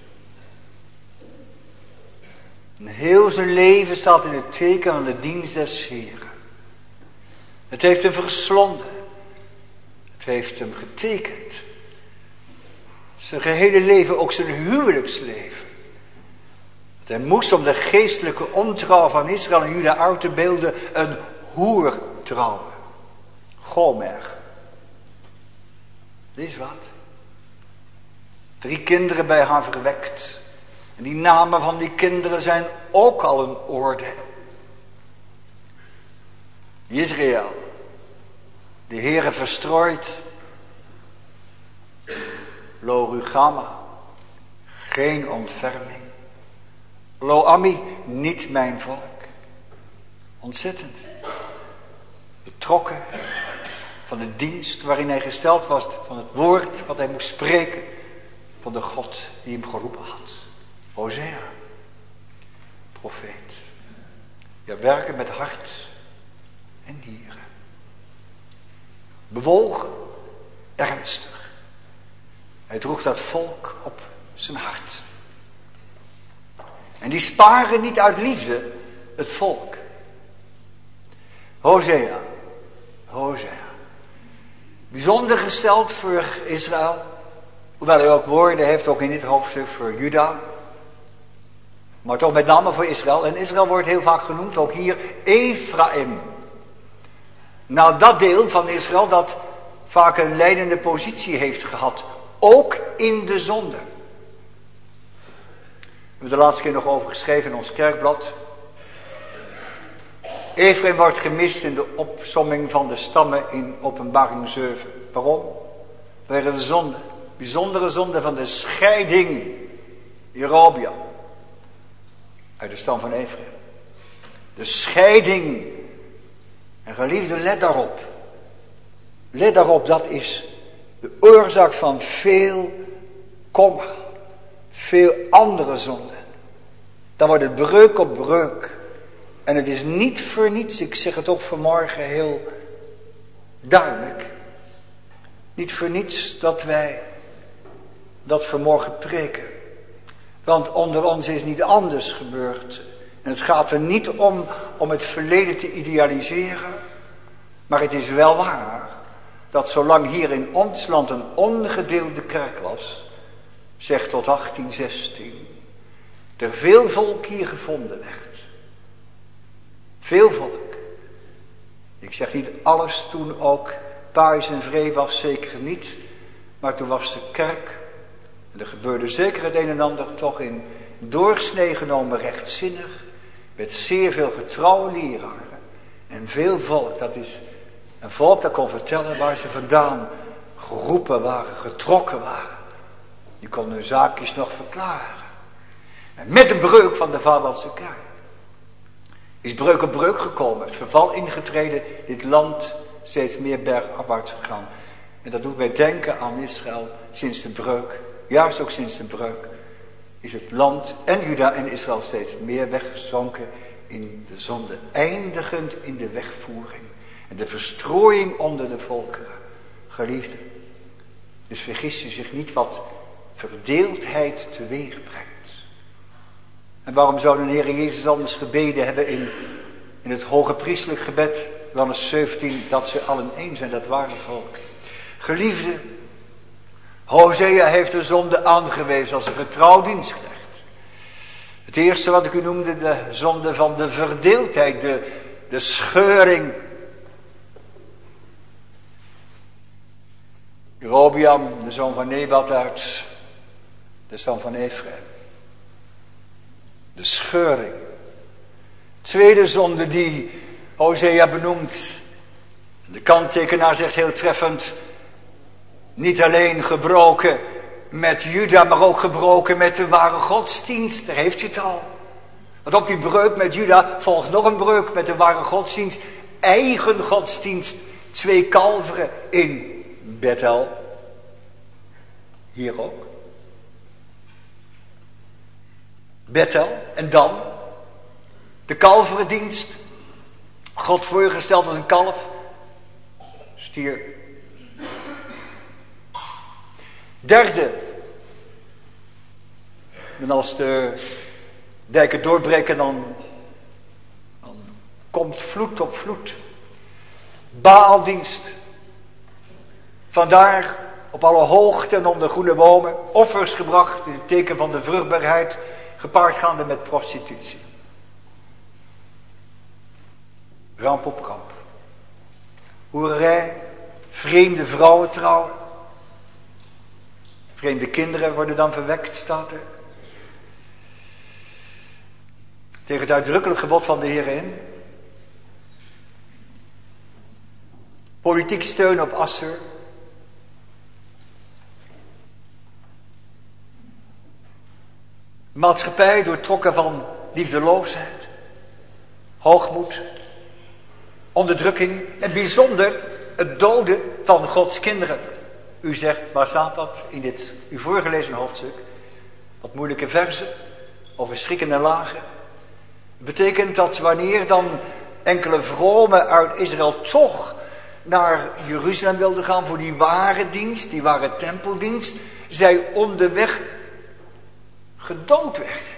En heel zijn leven staat in het teken van de dienst des Heren. Het heeft hem verslonden. Het heeft hem getekend. Zijn gehele leven, ook zijn huwelijksleven. Want hij moest om de geestelijke ontrouw van Israël en Juda uit te beelden een hoer trouwen. Gomer. Dit is wat. Drie kinderen bij haar verwekt. En die namen van die kinderen zijn ook al een oordeel. Israël, de Heere verstrooid. Lo Rugama, geen ontferming. Lo Ami, niet mijn volk. Ontzettend. Betrokken van de dienst waarin hij gesteld was, van het woord wat hij moest spreken, van de God die hem geroepen had. Hosea, profeet. Ja, werken met hart en dieren. Bewogen, ernstig. Hij droeg dat volk op zijn hart. En die sparen niet uit liefde het volk. Hosea, Hosea. Bijzonder gesteld voor Israël. Hoewel hij ook woorden heeft, ook in dit hoofdstuk voor Juda. Maar toch met name voor Israël. En Israël wordt heel vaak genoemd, ook hier, Ephraim. Nou, dat deel van Israël dat vaak een leidende positie heeft gehad. Ook in de zonde. We hebben de laatste keer nog over geschreven in ons kerkblad. Ephraim wordt gemist in de opsomming van de stammen in Openbaring zeven. Waarom? Vanwege de zonde. Bijzondere zonde van de scheiding. Jerobeam. Uit de stam van Ephraim. De scheiding. En geliefde, let daarop. Let daarop, dat is de oorzaak van veel kommer. Veel andere zonden. Dan wordt het breuk op breuk. En het is niet voor niets, ik zeg het ook vanmorgen heel duidelijk. Niet voor niets dat wij dat vanmorgen preken. Want onder ons is niet anders gebeurd. En het gaat er niet om om het verleden te idealiseren. Maar het is wel waar dat zolang hier in ons land een ongedeelde kerk was, zeg tot achttien zestien, er veel volk hier gevonden werd. Veel volk. Ik zeg niet alles toen ook paais en vree was, zeker niet. Maar toen was de kerk, en er gebeurde zeker het een en ander toch in doorsnee genomen rechtzinnig, met zeer veel getrouwe leraren. En veel volk, dat is een volk dat kon vertellen waar ze vandaan geroepen waren, getrokken waren. Die kon hun zaakjes nog verklaren. En met de breuk van de vaderlandse kerk is breuk op breuk gekomen. Het verval ingetreden, dit land steeds meer bergafwaarts gegaan. En dat doet mij denken aan Israël sinds de breuk. Juist ook sinds de breuk is het land en Juda en Israël steeds meer weggezonken in de zonde. Eindigend in de wegvoering. En de verstrooiing onder de volkeren. Geliefde. Dus vergis u zich niet wat verdeeldheid teweeg brengt. En waarom zou de Heer Jezus anders gebeden hebben in, in het hoge priestelijk gebed, Johannes zeventien, dat ze allen één zijn, dat ware volk. Geliefde, Hosea heeft de zonde aangewezen als een getrouw dienstknecht. Het eerste wat ik u noemde, de zonde van de verdeeldheid, de, de scheuring. Jerobeam, de zoon van Nebat uit de stam van Ephraim. De scheuring. Tweede zonde die Hosea benoemt. De kanttekenaar zegt heel treffend, niet alleen gebroken met Juda, maar ook gebroken met de ware godsdienst. Daar heeft je het al. Want op die breuk met Juda volgt nog een breuk met de ware godsdienst. Eigen godsdienst. Twee kalveren in Bethel. Hier ook. Bethel. En dan de kalverendienst. God voorgesteld als een kalf. Stier. Derde. En als de dijken doorbreken, dan, dan komt vloed op vloed. Baaldienst. Vandaar op alle hoogten onder groene bomen offers gebracht in het teken van de vruchtbaarheid, gepaard gaande met prostitutie. Ramp op ramp. Hoererij, vreemde vrouwen trouwen. Vreemde kinderen worden dan verwekt, staat er. Tegen het uitdrukkelijk gebod van de Heer in. Politiek steun op Assur. Maatschappij doortrokken van liefdeloosheid. Hoogmoed. Onderdrukking. En bijzonder het doden van Gods kinderen. U zegt, waar staat dat in dit u voorgelezen hoofdstuk? Wat moeilijke verzen over schrikken en lagen. Betekent dat wanneer dan enkele vromen uit Israël toch naar Jeruzalem wilden gaan voor die ware dienst, die ware tempeldienst, zij onderweg gedood werden.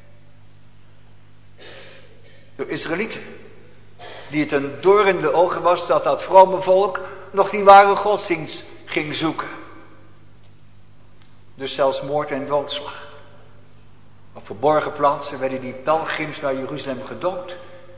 Door Israëlieten. Die het een doorn in de ogen was dat dat vrome volk nog die ware godsdienst ging zoeken. Dus zelfs moord en doodslag. Op verborgen plaatsen werden die pelgrims naar Jeruzalem gedood.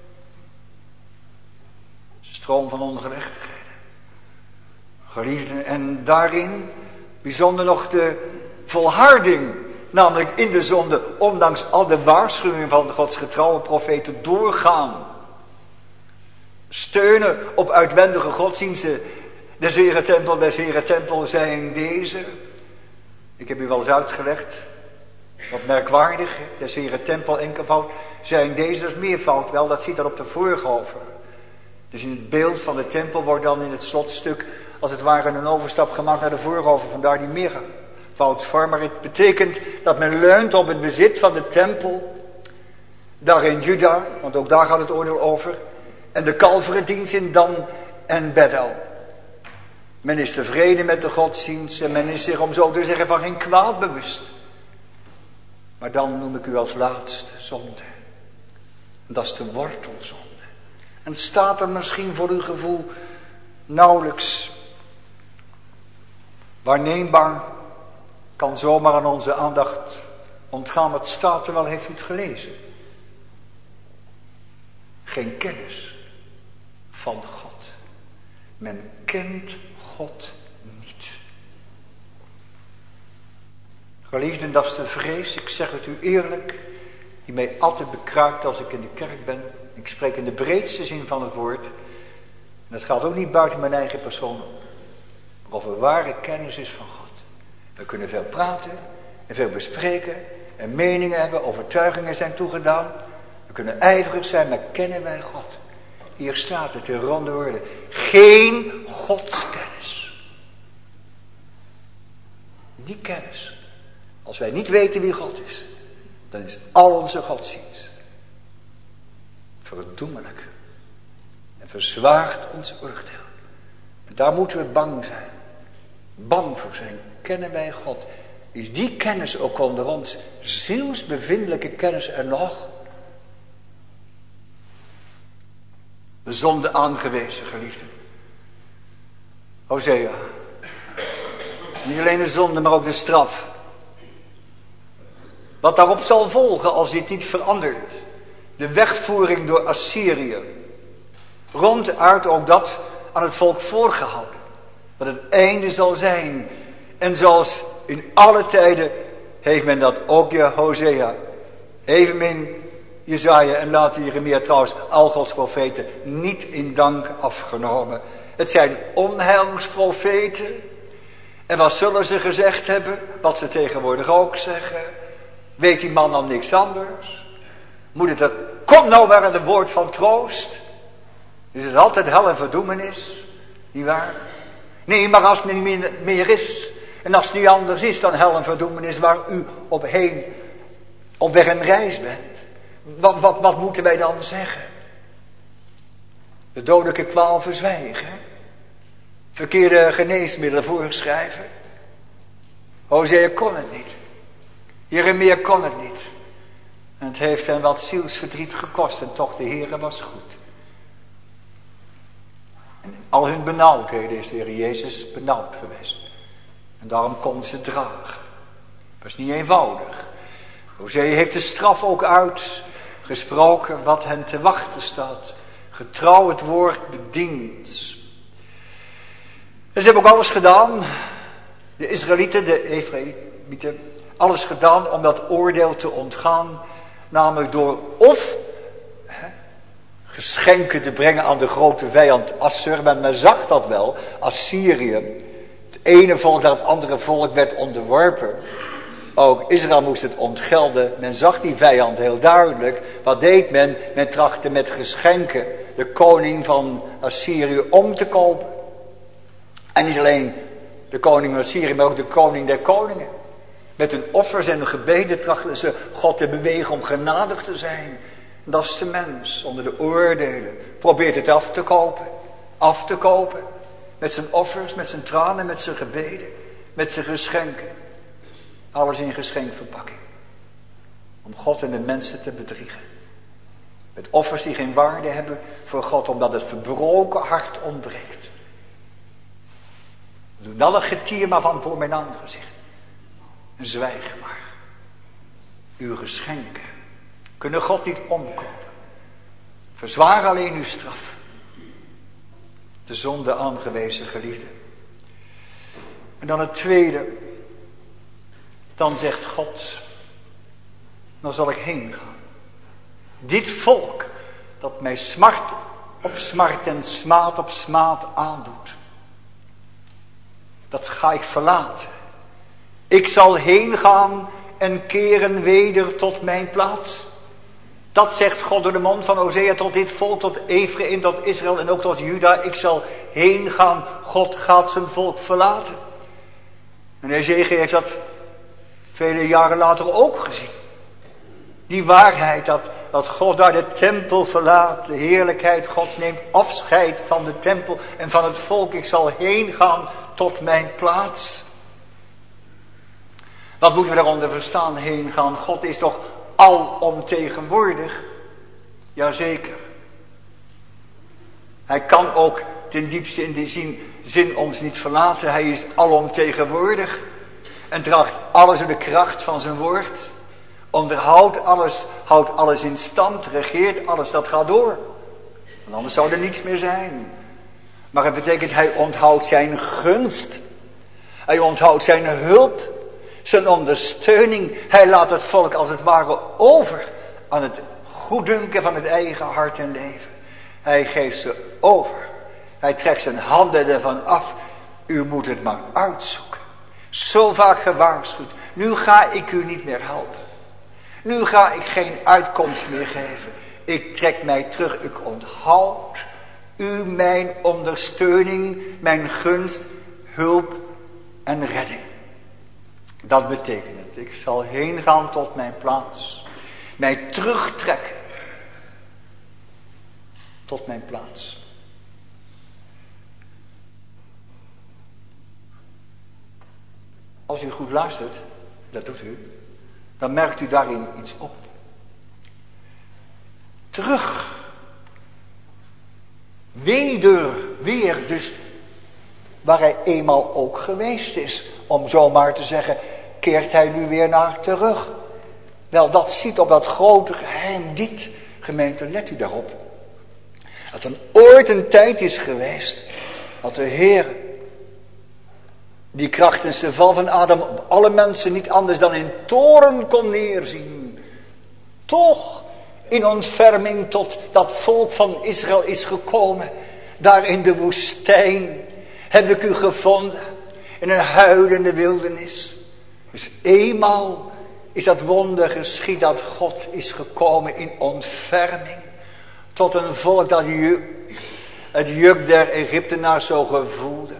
Stroom van ongerechtigheden. Geliefden, en daarin bijzonder nog de volharding, namelijk in de zonde, ondanks al de waarschuwingen van Gods getrouwe profeten doorgaan. Steunen op uitwendige godsdiensten. Des Heren tempel, des Heren tempel zijn deze. Ik heb u wel eens uitgelegd. Wat merkwaardig. Des Heren tempel enkelvoud zijn deze. Dat is meervoud wel. Dat ziet er op de voorhoven. Dus in het beeld van de tempel wordt dan in het slotstuk als het ware een overstap gemaakt naar de voorhoven. Vandaar die meervoudsvorm. Maar het betekent dat men leunt op het bezit van de tempel. Daar in Juda. Want ook daar gaat het oordeel over. En de kalverendienst in Dan en Bethel. Men is tevreden met de godsdienst en men is zich, om zo te zeggen, van geen kwaad bewust. Maar dan noem ik u als laatste zonde. En dat is de wortelzonde. En het staat er misschien voor uw gevoel nauwelijks waarneembaar. Kan zomaar aan onze aandacht ontgaan. Maar het staat er wel, heeft u het gelezen. Geen kennis van God. Men kent God niet. Geliefden, dat is de vrees, ik zeg het u eerlijk, die mij altijd bekruipt als ik in de kerk ben. Ik spreek in de breedste zin van het woord. En dat gaat ook niet buiten mijn eigen persoon. Maar of er ware kennis is van God. We kunnen veel praten en veel bespreken en meningen hebben, overtuigingen zijn toegedaan. We kunnen ijverig zijn, maar kennen wij God? Hier staat het in ronde woorden. Geen godskennis. Die kennis. Als wij niet weten wie God is, dan is al onze godsdienst verdoemelijk. En verzwaagt ons oordeel. En daar moeten we bang zijn. Bang voor zijn. Kennen wij God? Is die kennis ook onder ons zielsbevindelijke kennis er nog? De zonde aangewezen, geliefden. Hosea. Niet alleen de zonde, maar ook de straf. Wat daarop zal volgen als dit niet verandert. De wegvoering door Assyrië. Ronduit ook dat aan het volk voorgehouden. Dat het einde zal zijn. En zoals in alle tijden heeft men dat ook je Hosea. Evenmin Jesaja en later Jeremia trouwens, al Gods profeten, niet in dank afgenomen. Het zijn onheilsprofeten. En wat zullen ze gezegd hebben? Wat ze tegenwoordig ook zeggen. Weet die man dan niks anders? Moet het er, kom nou maar aan het woord van troost. Dus het is altijd hel en verdoemenis. Niet waar? Nee, maar als het niet meer is. En als het niet anders is dan hel en verdoemenis waar u op heen, op weg en reis bent. Wat, wat, wat moeten wij dan zeggen? De dodelijke kwaal verzwijgen. Verkeerde geneesmiddelen voorschrijven. Hosea kon het niet. Jeremia kon het niet. En het heeft hen wat zielsverdriet gekost. En toch, de Heere was goed. En in al hun benauwdheden is de Heer Jezus benauwd geweest. En daarom kon ze dragen. Dat was niet eenvoudig. Hosea heeft de straf ook uitgesproken wat hen te wachten staat. Getrouw het woord bedient. En ze hebben ook alles gedaan. De Israëlieten, de Efraïmieten. Alles gedaan om dat oordeel te ontgaan. Namelijk door of hè, geschenken te brengen aan de grote vijand Assur. Men, men zag dat wel. Assyrië. Het ene volk naar het andere volk werd onderworpen. Ook Israël moest het ontgelden. Men zag die vijand heel duidelijk. Wat deed men? Men trachtte met geschenken de koning van Assyrië om te kopen. En niet alleen de koning van Assyrië, maar ook de koning der koningen. Met hun offers en hun gebeden trachten ze God te bewegen om genadig te zijn. Dat is de mens onder de oordelen. Probeert het af te kopen. Af te kopen. Met zijn offers, met zijn tranen, met zijn gebeden. Met zijn geschenken. Alles in geschenkverpakking. Om God en de mensen te bedriegen. Met offers die geen waarde hebben voor God, omdat het verbroken hart ontbreekt. Doe dan een getier maar van voor mijn aangezicht. En zwijg maar. Uw geschenken kunnen God niet omkopen. Verzwaar alleen uw straf. De zonde aangewezen geliefde. En dan het tweede. Dan zegt God, dan zal ik heen gaan. Dit volk dat mij smart op smart en smaad op smaad aandoet. Dat ga ik verlaten. Ik zal heen gaan en keren weder tot mijn plaats. Dat zegt God door de mond van Hosea tot dit volk, tot Efraïm, tot Israël en ook tot Juda. Ik zal heen gaan. God gaat zijn volk verlaten. En Ezekiel heeft dat vele jaren later ook gezien. Die waarheid dat, dat God daar de tempel verlaat. De heerlijkheid Gods neemt afscheid van de tempel en van het volk. Ik zal heen gaan tot mijn plaats. Wat moeten we daaronder verstaan? Heen gaan. God is toch alomtegenwoordig? Jazeker. Hij kan ook ten diepste in die zin, zin ons niet verlaten. Hij is alomtegenwoordig. En draagt alles in de kracht van zijn woord. Onderhoudt alles, houdt alles in stand, regeert alles, dat gaat door. Want anders zou er niets meer zijn. Maar het betekent, hij onthoudt zijn gunst. Hij onthoudt zijn hulp, zijn ondersteuning. Hij laat het volk als het ware over aan het goeddunken van het eigen hart en leven. Hij geeft ze over. Hij trekt zijn handen ervan af. U moet het maar uitzoeken. Zo vaak gewaarschuwd. Nu ga ik u niet meer helpen. Nu ga ik geen uitkomst meer geven. Ik trek mij terug. Ik onthoud u mijn ondersteuning, mijn gunst, hulp en redding. Dat betekent het. Ik zal heen gaan tot mijn plaats. Mij terugtrekken. Tot mijn plaats. Als u goed luistert, dat doet u, dan merkt u daarin iets op. Terug. Weder, weer, dus waar hij eenmaal ook geweest is. Om zomaar te zeggen, keert hij nu weer naar terug. Wel, dat ziet op dat grote geheim dit, gemeente, let u daarop. Dat er ooit een tijd is geweest, dat de Heer die krachtens de val van Adam op alle mensen niet anders dan in toorn kon neerzien, toch in ontferming tot dat volk van Israël is gekomen. Daar in de woestijn heb ik u gevonden, in een huilende wildernis. Dus eenmaal is dat wonder geschied dat God is gekomen in ontferming tot een volk dat juk, het juk der Egyptenaars zo gevoelde.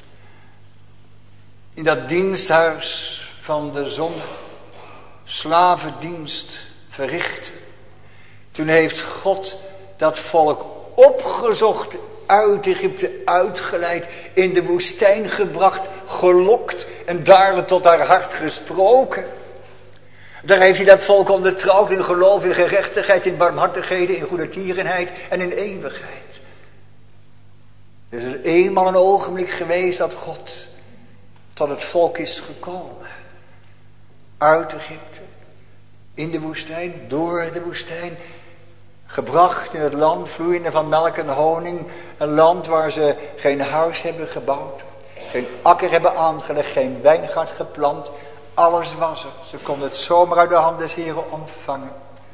In dat diensthuis van de zonde slavendienst verricht. Toen heeft God dat volk opgezocht, uit Egypte uitgeleid, in de woestijn gebracht, gelokt en daar tot haar hart gesproken. Daar heeft hij dat volk ondertrouwd in geloof, in gerechtigheid, in barmhartigheden, in goedertierenheid en in eeuwigheid. Er is eenmaal een ogenblik geweest dat God tot het volk is gekomen. Uit Egypte, in de woestijn, door de woestijn, gebracht in het land vloeiende van melk en honing. Een land waar ze geen huis hebben gebouwd, geen akker hebben aangelegd, geen wijngaard geplant. Alles was er. Ze konden het zomaar uit de hand des Heren ontvangen.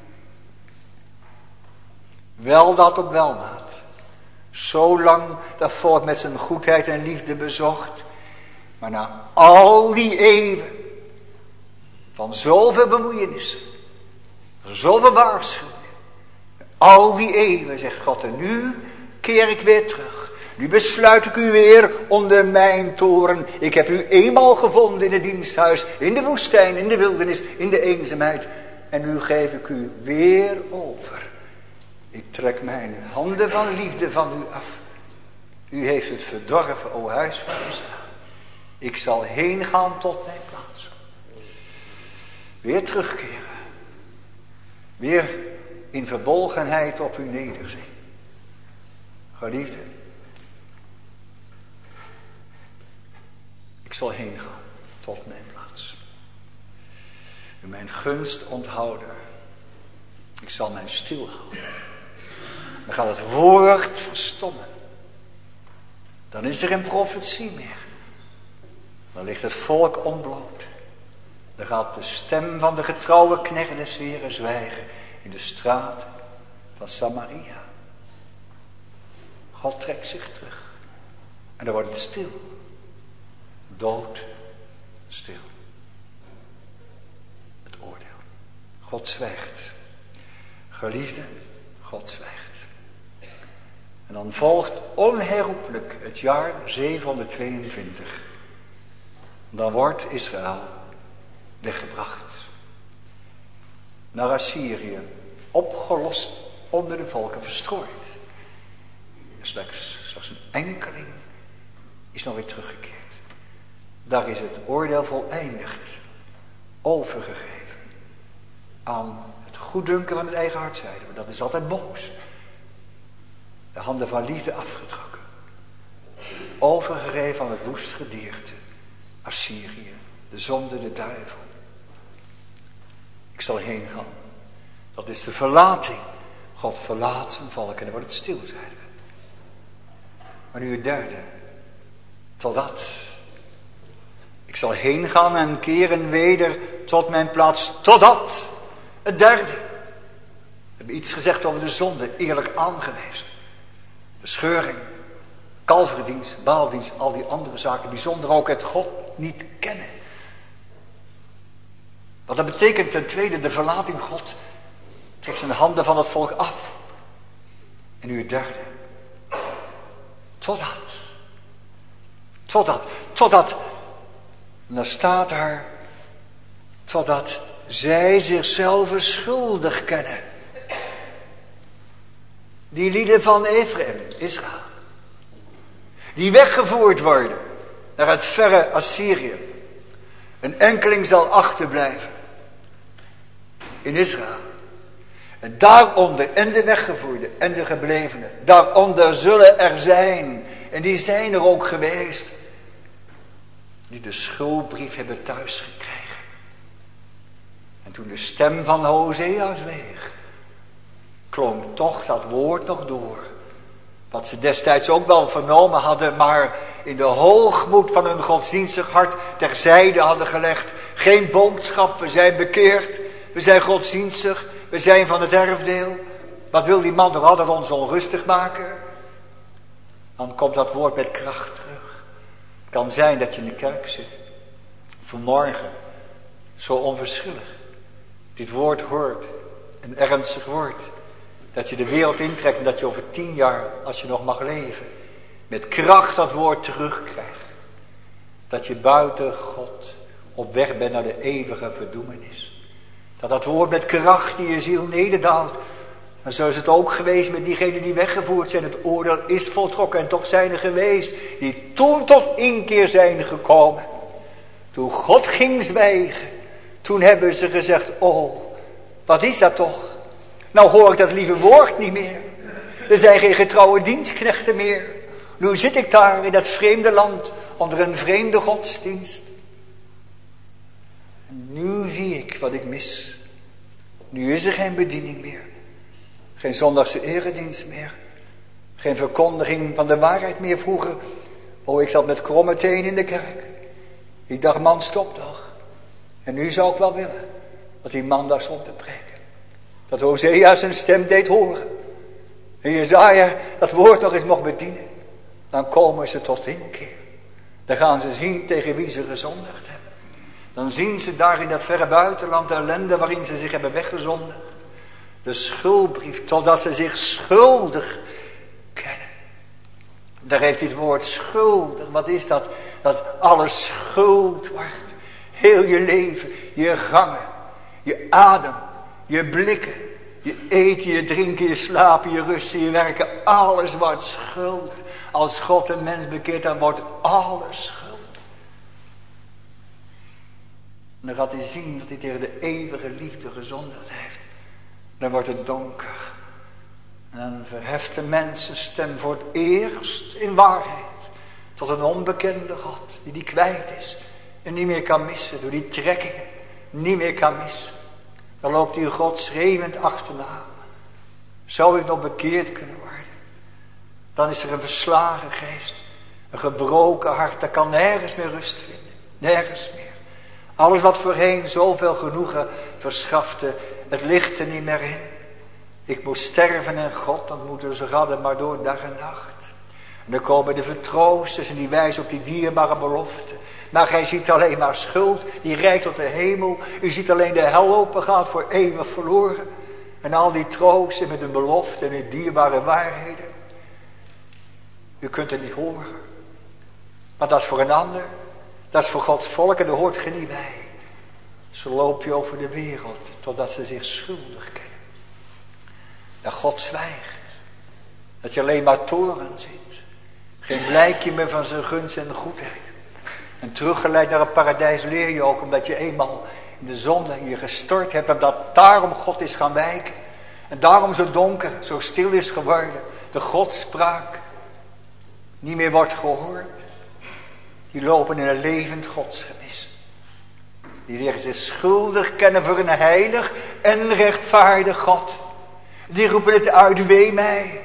Weldaad op weldaad. Zolang dat volk met zijn goedheid en liefde bezocht. Maar na al die eeuwen van zoveel bemoeienissen, zoveel waarschuwingen, al die eeuwen zegt God, en nu keer ik weer terug. Nu besluit ik u weer onder mijn toren. Ik heb u eenmaal gevonden in het diensthuis, in de woestijn, in de wildernis, in de eenzaamheid. En nu geef ik u weer over. Ik trek mijn handen van liefde van u af. U heeft het verdorven, o huis van Israël. Ik zal heen gaan tot mijn plaats. Weer terugkeren. Weer in verbolgenheid op u nederzien. Geliefde. Ik zal heen gaan tot mijn plaats. U mijn gunst onthouden. Ik zal mij stilhouden. Dan gaat het woord verstommen. Dan is er geen profetie meer. Dan ligt het volk ontbloot. Dan gaat de stem van de getrouwe knecht des Heren zwijgen in de straten van Samaria. God trekt zich terug. En dan wordt het stil. Dood stil. Het oordeel. God zwijgt. Geliefde, God zwijgt. En dan volgt onherroepelijk het jaar zevenhonderdtweeëntwintig. Dan wordt Israël weggebracht. Naar Assyrië. Opgelost onder de volken, verstrooid. Slechts, slechts een enkeling is nog weer teruggekeerd. Daar is het oordeel voleindigd. Overgegeven. Aan het goeddunken van het eigen hart, zeiden we. Dat is altijd boos. De handen van liefde afgetrokken. Overgegeven aan het woest gedierte. Assyrië. De zonde, de duivel. Ik zal heen gaan. Dat is de verlating. God verlaat zijn volk en dan wordt het stil, zeiden we. Maar nu het derde. Totdat. Ik zal heen gaan en keren weder tot mijn plaats. Totdat. Het derde. We hebben iets gezegd over de zonde. Eerlijk aangewezen. De scheuring. Kalverdienst. Baaldienst. Al die andere zaken. Bijzonder ook het God niet kennen. Wat dat betekent ten tweede. De verlating. God trekt zijn handen van het volk af. En nu het derde. Totdat. Totdat. Totdat. En dan staat daar. Totdat zij zichzelf schuldig kennen. Die lieden van Ephraim, Israël. Die weggevoerd worden naar het verre Assyrië. Een enkeling zal achterblijven. In Israël. En daaronder, en de weggevoerden, en de geblevenen. Daaronder zullen er zijn. En die zijn er ook geweest. Die de schuldbrief hebben thuis gekregen. En toen de stem van Hosea zweeg. Klonk toch dat woord nog door. Wat ze destijds ook wel vernomen hadden, maar in de hoogmoed van hun godsdienstig hart terzijde hadden gelegd. Geen boodschap, we zijn bekeerd, we zijn godsdienstig, we zijn van het erfdeel. Wat wil die man toch altijd ons onrustig maken? Dan komt dat woord met kracht terug. Het kan zijn dat je in de kerk zit, vanmorgen, zo onverschillig. Dit woord hoort, een ernstig woord. Dat je de wereld intrekt en dat je over tien jaar, als je nog mag leven, met kracht dat woord terugkrijgt. Dat je buiten God op weg bent naar de eeuwige verdoemenis. Dat dat woord met kracht in je ziel nederdaalt. En zo is het ook geweest met diegenen die weggevoerd zijn. Het oordeel is voltrokken en toch zijn er geweest die toen tot inkeer zijn gekomen. Toen God ging zwijgen, toen hebben ze gezegd, oh, wat is dat toch? Nou hoor ik dat lieve woord niet meer. Er zijn geen getrouwe dienstknechten meer. Nu zit ik daar in dat vreemde land onder een vreemde godsdienst. En nu zie ik wat ik mis. Nu is er geen bediening meer. Geen zondagse eredienst meer. Geen verkondiging van de waarheid meer. Vroeger, oh, ik zat met kromme tenen in de kerk. Ik dacht, man, stop toch. En nu zou ik wel willen dat die man daar stond te preken. Dat Hosea zijn stem deed horen. En Jesaja dat woord nog eens mocht bedienen. Dan komen ze tot inkeer. Dan gaan ze zien tegen wie ze gezondigd hebben. Dan zien ze daar in dat verre buitenland de ellende waarin ze zich hebben weggezondigd. De schuldbrief, totdat ze zich schuldig kennen. Daar heeft dit woord schuldig. Wat is dat? Dat alles schuld wordt. Heel je leven, je gangen, je adem, je blikken, je eten, je drinken, je slapen, je rusten, je werken. Alles wordt schuld. Als God een mens bekeert, dan wordt alles schuld. En dan gaat hij zien dat hij tegen de eeuwige liefde gezondigd heeft. Dan wordt het donker. En dan verheft de mens zijn stem voor het eerst in waarheid. Tot een onbekende God die die kwijt is. En niet meer kan missen. Door die trekkingen. Niet meer kan missen. Dan loopt hij God schreeuwend achterna. Zou ik nog bekeerd kunnen worden? Dan is er een verslagen geest. Een gebroken hart. Dat kan nergens meer rust vinden. Nergens meer. Alles wat voorheen zoveel genoegen verschafte. Het ligt er niet meer in. Ik moest sterven en God ontmoeten. Ze hadden maar door dag en nacht. En dan komen de vertroosters en die wijzen op die dierbare belofte. Maar gij ziet alleen maar schuld, die reikt tot de hemel. U ziet alleen de hel opengaat voor eeuwig verloren. En al die troosten met een belofte en de dierbare waarheden. U kunt het niet horen. Maar dat is voor een ander. Dat is voor Gods volk en daar hoort ge niet bij. Zo loop je over de wereld totdat ze zich schuldig kennen. Dat God zwijgt. Dat je alleen maar toren ziet. Geen blijkje meer van zijn gunst en goedheid. En teruggeleid naar het paradijs leer je ook omdat je eenmaal in de zonde hier gestort hebt. En dat daarom God is gaan wijken. En daarom zo donker, zo stil is geworden. De Godspraak niet meer wordt gehoord. Die lopen in een levend godsgemis. Die leren zich schuldig kennen voor een heilig en rechtvaardig God. Die roepen het uit, wee mij.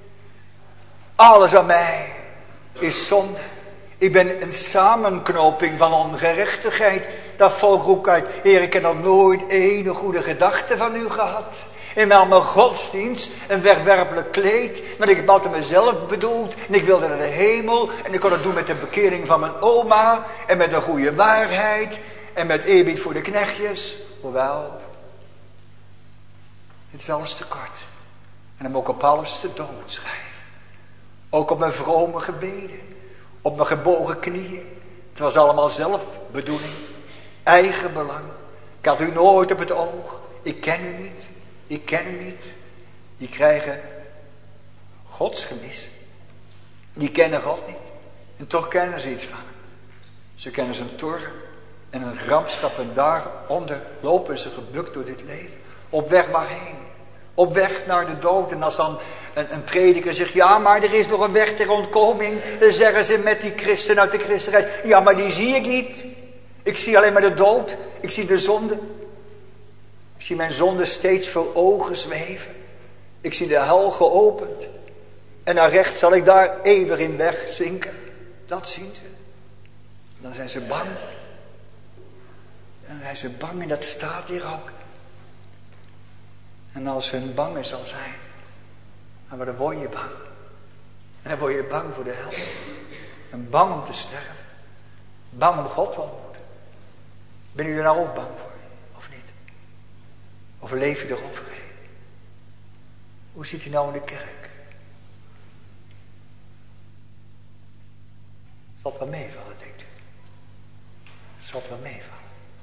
Alles aan mij is zonde. Ik ben een samenknoping van ongerechtigheid. Dat volk roept uit, Heer, ik heb nog nooit ene goede gedachte van u gehad. In mijn godsdienst, een wegwerpelijk kleed. Maar ik heb altijd mezelf bedoeld. En ik wilde naar de hemel. En ik kon het doen met de bekering van mijn oma. En met een goede waarheid. En met eerbied voor de knechtjes. Hoewel, het is alles te kort. En hem ook op alles te dood schrijven. Ook op mijn vrome gebeden. Op mijn gebogen knieën. Het was allemaal zelfbedoeling. Eigen belang. Ik had u nooit op het oog. Ik ken u niet. Ik ken u niet. Die krijgen godsgemis. Die kennen God niet. En toch kennen ze iets van hem. Ze kennen zijn toren. En een gramschap. En daaronder lopen ze gebukt door dit leven. Op weg waarheen. Op weg naar de dood. En als dan een, een prediker zegt, ja, maar er is nog een weg ter ontkoming. Dan zeggen ze met die christen uit de christenheid, ja, maar die zie ik niet. Ik zie alleen maar de dood. Ik zie de zonde. Ik zie mijn zonde steeds voor ogen zweven. Ik zie de hel geopend. En naar rechts zal ik daar eeuwig in wegzinken. Dat zien ze. Dan zijn ze bang. Dan zijn ze bang en dat staat hier ook. En als hun bang zal zijn, dan word je bang. En dan word je bang voor de hel. En bang om te sterven. Bang om God te ontmoeten. Ben u er nou ook bang voor? Of niet? Of leef je er overheen? Hoe zit hij nou in de kerk? Zal het wel meevallen, denkt u? Zal het wel meevallen?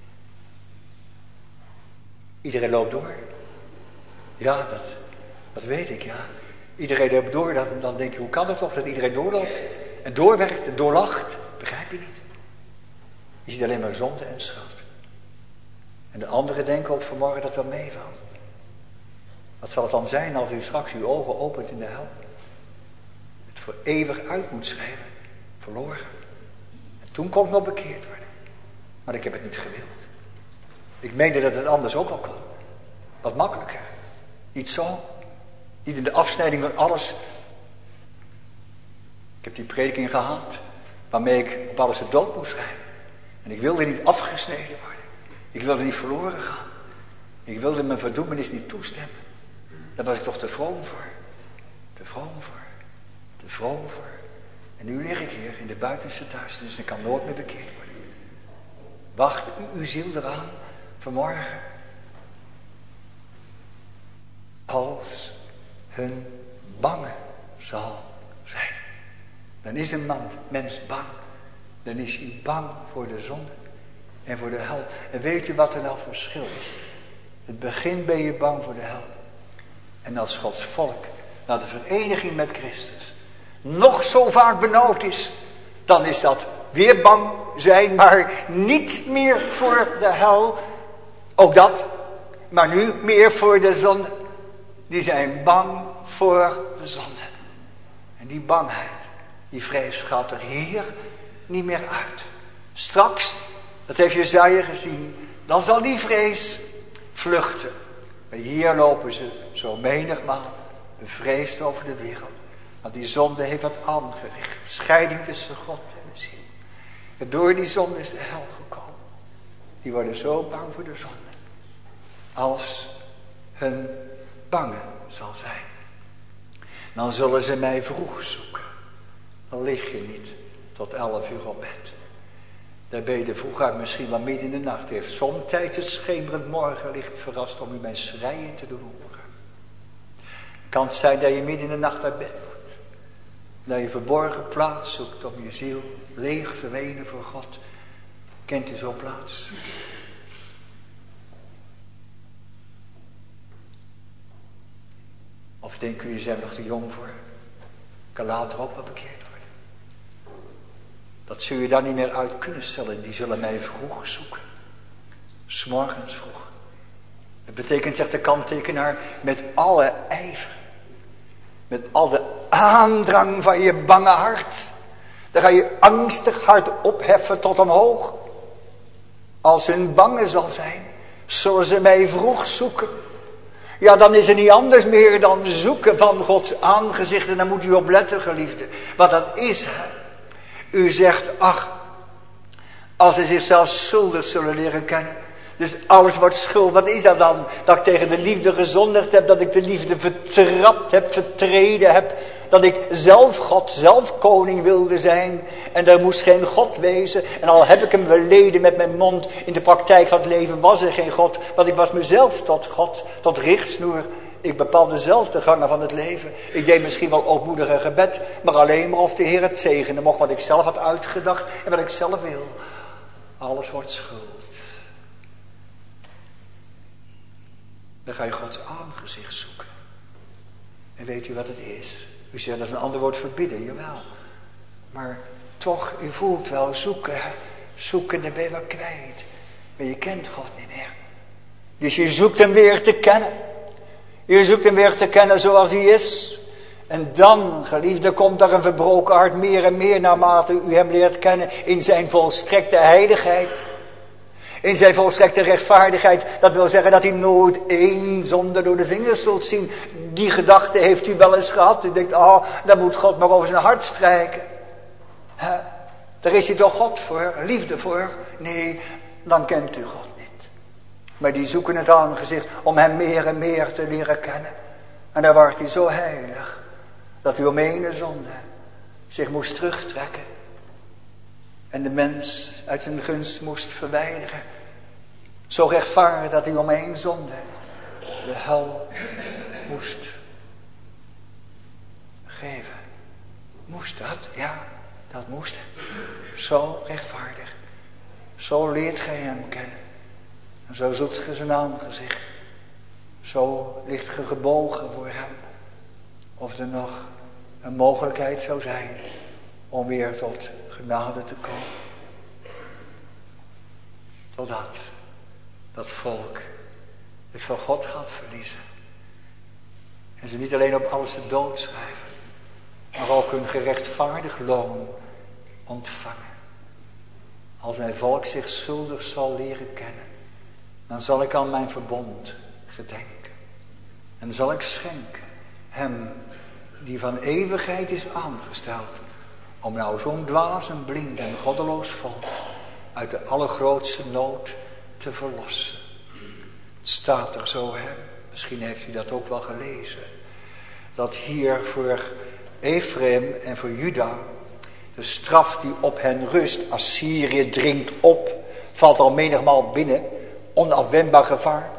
Iedereen loopt door. Ja, dat, dat weet ik, ja. Iedereen loopt door, dan, dan denk je, hoe kan het toch dat iedereen doorloopt? En doorwerkt en doorlacht. Begrijp je niet? Je ziet alleen maar zonde en schuld. En de anderen denken op vanmorgen dat het wel meevalt. Wat zal het dan zijn als u straks uw ogen opent in de hel? Het voor eeuwig uit moet schrijven. Verloren. En toen kon ik nog bekeerd worden. Maar ik heb het niet gewild. Ik meende dat het anders ook al kon. Wat makkelijker. Niet zo. Niet in de afsnijding van alles. Ik heb die prediking gehad. Waarmee ik op alles de dood moest schrijven. En ik wilde niet afgesneden worden. Ik wilde niet verloren gaan. Ik wilde mijn verdoemenis niet toestemmen. Daar was ik toch te vroom voor. Te vroom voor. Te vroom voor. En nu lig ik hier in de buitenste duisternis en ik kan nooit meer bekeerd worden. Wacht u uw ziel eraan vanmorgen. Als hun bange zal zijn. Dan is een man, mens bang. Dan is hij bang voor de zonde en voor de hel. En weet u wat er nou verschil is? Het begin ben je bang voor de hel. En als Gods volk naar de vereniging met Christus nog zo vaak benauwd is, dan is dat weer bang zijn, maar niet meer voor de hel. Ook dat, maar nu meer voor de zonde. Die zijn bang voor de zonde. En die bangheid, die vrees gaat er hier niet meer uit. Straks, dat heeft Jesaja gezien, dan zal die vrees vluchten. Maar hier lopen ze zo menigmaal bevreesd over de wereld. Want die zonde heeft wat aangericht. Scheiding tussen God en de ziel. En door die zonde is de hel gekomen. Die worden zo bang voor de zonde. Als hun bange zal zijn. Dan zullen ze mij vroeg zoeken. Dan lig je niet tot elf uur op bed. Daar ben je de vroeguit misschien wel midden in de nacht. Heeft somtijds het schemerend morgenlicht verrast om u mijn schreien te doen horen. Kan het zijn dat je midden in de nacht uit bed wordt. Dat je verborgen plaats zoekt om je ziel leeg te wenen voor God. Kent u zo'n plaats? Of denkt u, je bent nog te jong voor? Kan later ook wel bekeerd worden. Dat zul je daar niet meer uit kunnen stellen. Die zullen mij vroeg zoeken. 'S Morgens vroeg. Het betekent, zegt de kanttekenaar, met alle ijver. Met al de aandrang van je bange hart. Dan ga je angstig hart opheffen tot omhoog. Als hun bange zal zijn, zullen ze mij vroeg zoeken. Ja, dan is er niet anders meer dan zoeken van Gods aangezicht. En dan moet u opletten, geliefde. Want dat is hij. U zegt, ach, als ze zichzelf schuldig zullen leren kennen. Dus alles wordt schuld. Wat is dat dan? Dat ik tegen de liefde gezondigd heb. Dat ik de liefde vertrapt heb, vertreden heb. Dat ik zelf God, zelf koning wilde zijn. En er moest geen God wezen. En al heb ik hem beleden met mijn mond. In de praktijk van het leven was er geen God. Want ik was mezelf tot God, tot richtsnoer. Ik bepaalde zelf de gangen van het leven. Ik deed misschien wel ootmoedige gebed. Maar alleen maar of de Heer het zegende mocht. Wat ik zelf had uitgedacht. En wat ik zelf wil. Alles wordt schuld. Dan ga je Gods aangezicht zoeken. En weet u wat het is? U zegt dat is een ander woord voor bidden, jawel. Maar toch, u voelt wel zoeken. Zoeken, dan ben je wel kwijt. Maar je kent God niet meer. Dus je zoekt hem weer te kennen. Je zoekt hem weer te kennen zoals hij is. En dan, geliefde, komt daar een verbroken hart meer en meer naarmate u hem leert kennen in zijn volstrekte heiligheid. In zijn volstrekte rechtvaardigheid. Dat wil zeggen dat hij nooit één zonde door de vingers zult zien. Die gedachte heeft u wel eens gehad. U denkt, oh, dan moet God maar over zijn hart strijken. He? Daar is hij toch God voor, liefde voor? Nee, dan kent u God niet. Maar die zoeken het aangezicht om hem meer en meer te leren kennen. En dan wordt hij zo heilig, dat hij om ene zonde zich moest terugtrekken. En de mens uit zijn gunst moest verwijderen. Zo rechtvaardig dat hij om één zonde de hel moest geven. Moest dat? Ja, dat moest. Zo rechtvaardig. Zo leert gij hem kennen. En zo zoekt gij zijn aangezicht. Zo ligt ge gebogen voor hem. Of er nog een mogelijkheid zou zijn om weer tot genade te komen. Totdat dat volk het van God gaat verliezen. En ze niet alleen op alles de dood schrijven, maar ook een gerechtvaardig loon ontvangen. Als mijn volk zich schuldig zal leren kennen, dan zal ik aan mijn verbond gedenken. En zal ik schenken hem die van eeuwigheid is aangesteld, om nou zo'n dwaas en blind en goddeloos volk uit de allergrootste nood te verlossen. Het staat er zo, hè? Misschien heeft u dat ook wel gelezen, dat hier voor Ephraim en voor Juda de straf die op hen rust, Assyrië dringt op, valt al menigmaal binnen, onafwendbaar gevaar,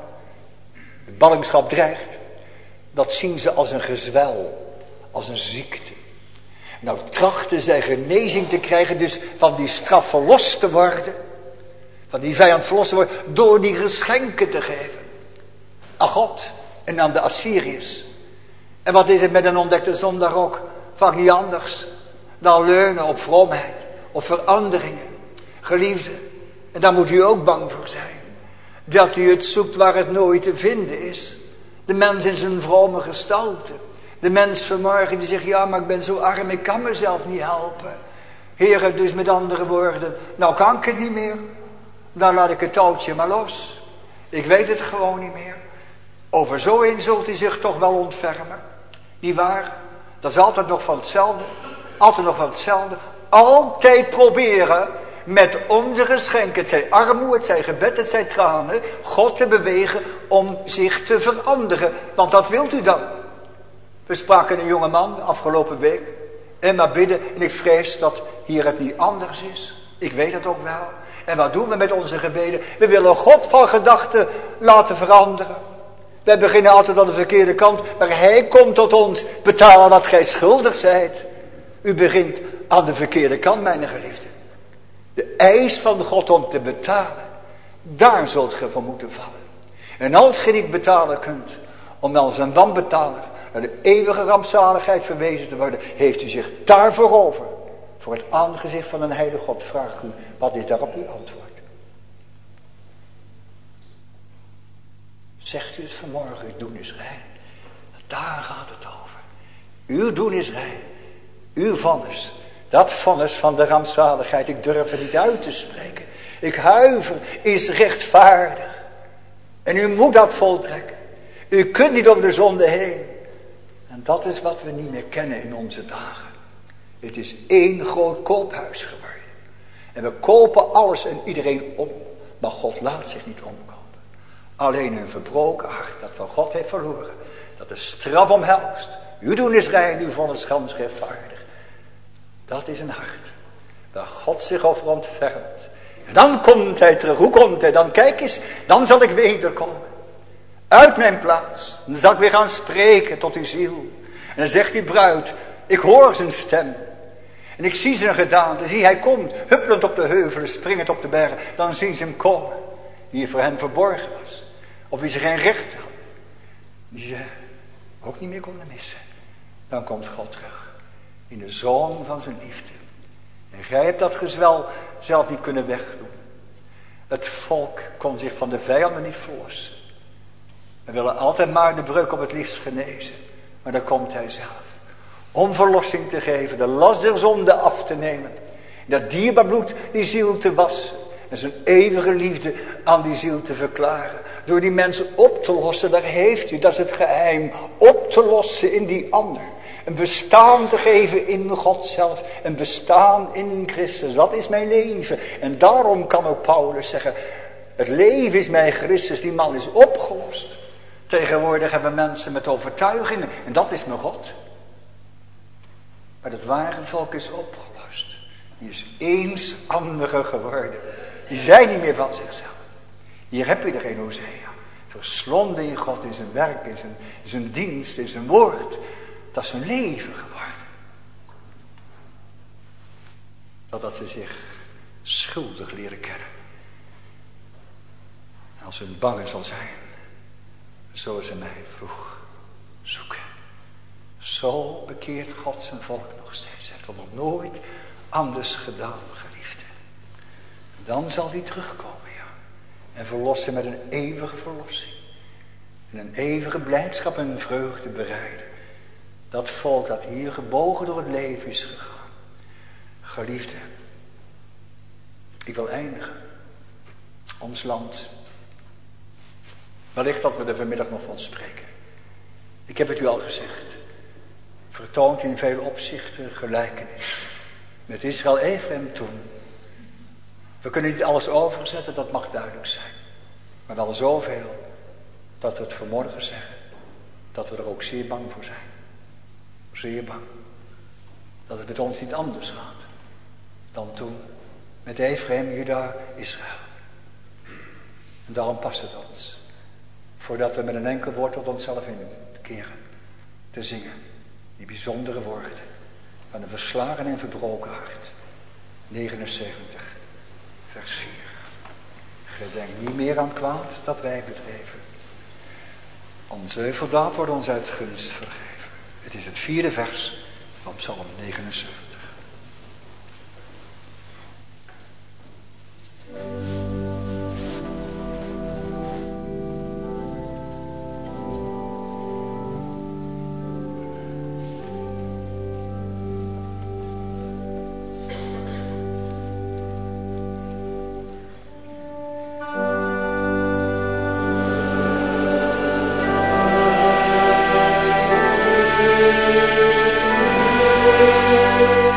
de ballingschap dreigt. Dat zien ze als een gezwel, als een ziekte. Nou trachten zij genezing te krijgen, dus van die straf verlost te worden, van die vijand verlost te worden, door die geschenken te geven aan God en aan de Assyriërs. En wat is het met een ontdekte zondaar ook? Vaak niet anders dan leunen op vroomheid, op veranderingen. Geliefde, en daar moet u ook bang voor zijn. Dat u het zoekt waar het nooit te vinden is. De mens in zijn vrome gestalte. De mens vanmorgen die zegt, ja, maar ik ben zo arm, ik kan mezelf niet helpen. Heere, dus met andere woorden, nou kan ik het niet meer. Dan laat ik het touwtje maar los. Ik weet het gewoon niet meer. Over zo een zult hij zich toch wel ontfermen. Niet waar? Dat is altijd nog van hetzelfde. Altijd nog van hetzelfde. Altijd proberen met onze geschenken, het zij armoede, het zij gebed, het zij tranen, God te bewegen om zich te veranderen. Want dat wilt u dan. We spraken een jonge man afgelopen week. En maar bidden. En ik vrees dat hier het niet anders is. Ik weet het ook wel. En wat doen we met onze gebeden? We willen God van gedachten laten veranderen. Wij beginnen altijd aan de verkeerde kant. Maar hij komt tot ons betalen wat gij schuldig zijt. U begint aan de verkeerde kant, mijn geliefde. De eis van God om te betalen. Daar zult ge voor moeten vallen. En als ge niet betalen kunt. Om als een wanbetaler naar de eeuwige rampzaligheid verwezen te worden. Heeft u zich daarvoor over. Voor het aangezicht van een heilige God. Vraag u, wat is daarop uw antwoord? Zegt u het vanmorgen, uw doen is rein. Daar gaat het over. Uw doen is rein. Uw vonnis. Dat vonnis van de rampzaligheid. Ik durf het niet uit te spreken. Ik huiver. Is rechtvaardig. En u moet dat voltrekken. U kunt niet over de zonde heen. En dat is wat we niet meer kennen in onze dagen. Het is één groot koophuis geworden. En we kopen alles en iedereen om. Maar God laat zich niet omkopen. Alleen een verbroken hart dat van God heeft verloren. Dat de straf omhelst. Uw doen is rein, uw vonnis gans rechtvaardig. Dat is een hart. Waar God zich over ontfermt. En dan komt hij terug. Hoe komt hij? Dan kijk eens. Dan zal ik wederkomen. Uit mijn plaats. Dan zal ik weer gaan spreken tot uw ziel. En dan zegt die bruid. Ik hoor zijn stem. En ik zie zijn gedaante. Zie, hij komt. Huppelend op de heuvelen. Springend op de bergen. Dan zien ze hem komen. Die voor hen verborgen was. Of wie ze geen recht had. Die ze ook niet meer konden missen. Dan komt God terug. In de zoon van zijn liefde. En gij hebt dat gezwel zelf niet kunnen wegdoen. Het volk kon zich van de vijanden niet verlossen. We willen altijd maar de breuk op het liefst genezen. Maar dan komt hij zelf. Om verlossing te geven. De last der zonde af te nemen. Dat dierbaar bloed die ziel te wassen. En zijn eeuwige liefde aan die ziel te verklaren. Door die mensen op te lossen, daar heeft u, dat is het geheim. Op te lossen in die ander. Een bestaan te geven in God zelf. Een bestaan in Christus. Dat is mijn leven. En daarom kan ook Paulus zeggen. Het leven is mij Christus. Die man is opgelost. Tegenwoordig hebben mensen met overtuigingen. En dat is mijn God. Maar het ware volk is opgelost. Die is eens andere geworden. Die zijn niet meer van zichzelf. Hier heb je er geen Hosea. Verslonden in God, in zijn werk, in zijn, in zijn dienst, in zijn woord. Dat is hun leven geworden. Totdat ze zich schuldig leren kennen. En als hun bang zal zijn, zullen ze mij vroeg zoeken. Zo bekeert God zijn volk nog steeds. Hij heeft het nog nooit anders gedaan, geliefde. Dan zal hij terugkomen, ja. En verlossen met een eeuwige verlossing. En een eeuwige blijdschap en vreugde bereiden. Dat volk dat hier gebogen door het leven is gegaan. Geliefde, ik wil eindigen. Ons land. Wellicht dat we er vanmiddag nog van spreken. Ik heb het u al gezegd. Vertoont in veel opzichten gelijkenis. Met Israël Ephraim toen. We kunnen niet alles overzetten, dat mag duidelijk zijn. Maar wel zoveel dat we het vanmorgen zeggen. Dat we er ook zeer bang voor zijn. Zeer bang. Dat het met ons niet anders gaat. Dan toen. Met Ephraim, Juda, Israël. En daarom past het ons. Voordat we met een enkel woord tot onszelf inkeren. Te zingen. Die bijzondere woorden. Van een verslagen en verbroken hart. negenenzeventig, vers vier. Gedenk niet meer aan kwaad dat wij bedreven. Onze euveldaad wordt ons uit gunst vergeven. Het is het vierde vers van Psalm negenenzeventig. Thank you.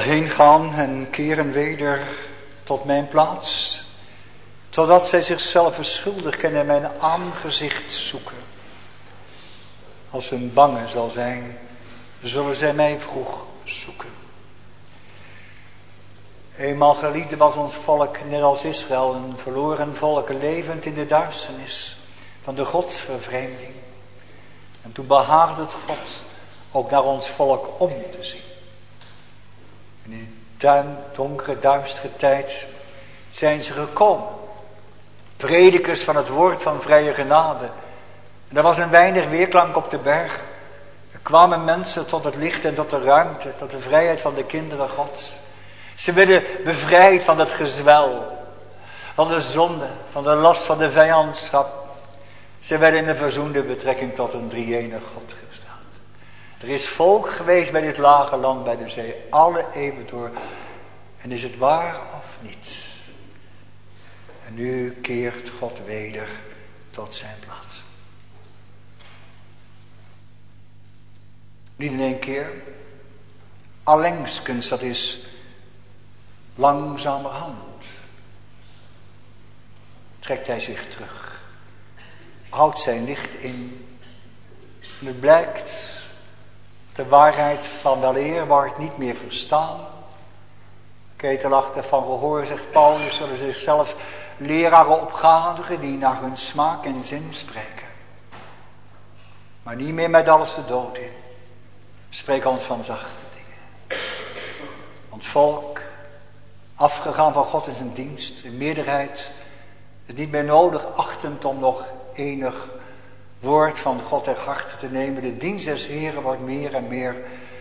heen gaan en keren weder tot mijn plaats, totdat zij zichzelf schuldig kennen en mijn aangezicht zoeken. Als hun bange zal zijn, zullen zij mij vroeg zoeken. Eenmaal geliefde was ons volk, net als Israël, een verloren volk, levend in de duisternis van de godsvervreemding. En toen behaagde het God ook naar ons volk om te zien. In die donkere, duistere tijd zijn ze gekomen. Predikers van het woord van vrije genade. En er was een weinig weerklank op de berg. Er kwamen mensen tot het licht en tot de ruimte, tot de vrijheid van de kinderen Gods. Ze werden bevrijd van het gezwel, van de zonde, van de last van de vijandschap. Ze werden in een verzoende betrekking tot een drie-enig God gesteld. Er is volk geweest bij dit lage land, bij de zee, alle eeuwen door. En is het waar of niet? En nu keert God weder tot zijn plaats. Niet in één keer. Allengskens, dat is langzamerhand. Trekt hij zich terug. Houdt zijn licht in. En het blijkt de waarheid van weleer wordt niet meer verstaan. Ketelachtig van gehoor, zegt Paulus, zullen zichzelf leraren opgaderen die naar hun smaak en zin spreken. Maar niet meer met alles de dood in. Spreek ons van zachte dingen. Ons volk, afgegaan van God in zijn dienst, in meerderheid, het niet meer nodig achtend om nog enig woord van God ter harte te nemen. De dienst des Heren wordt meer en meer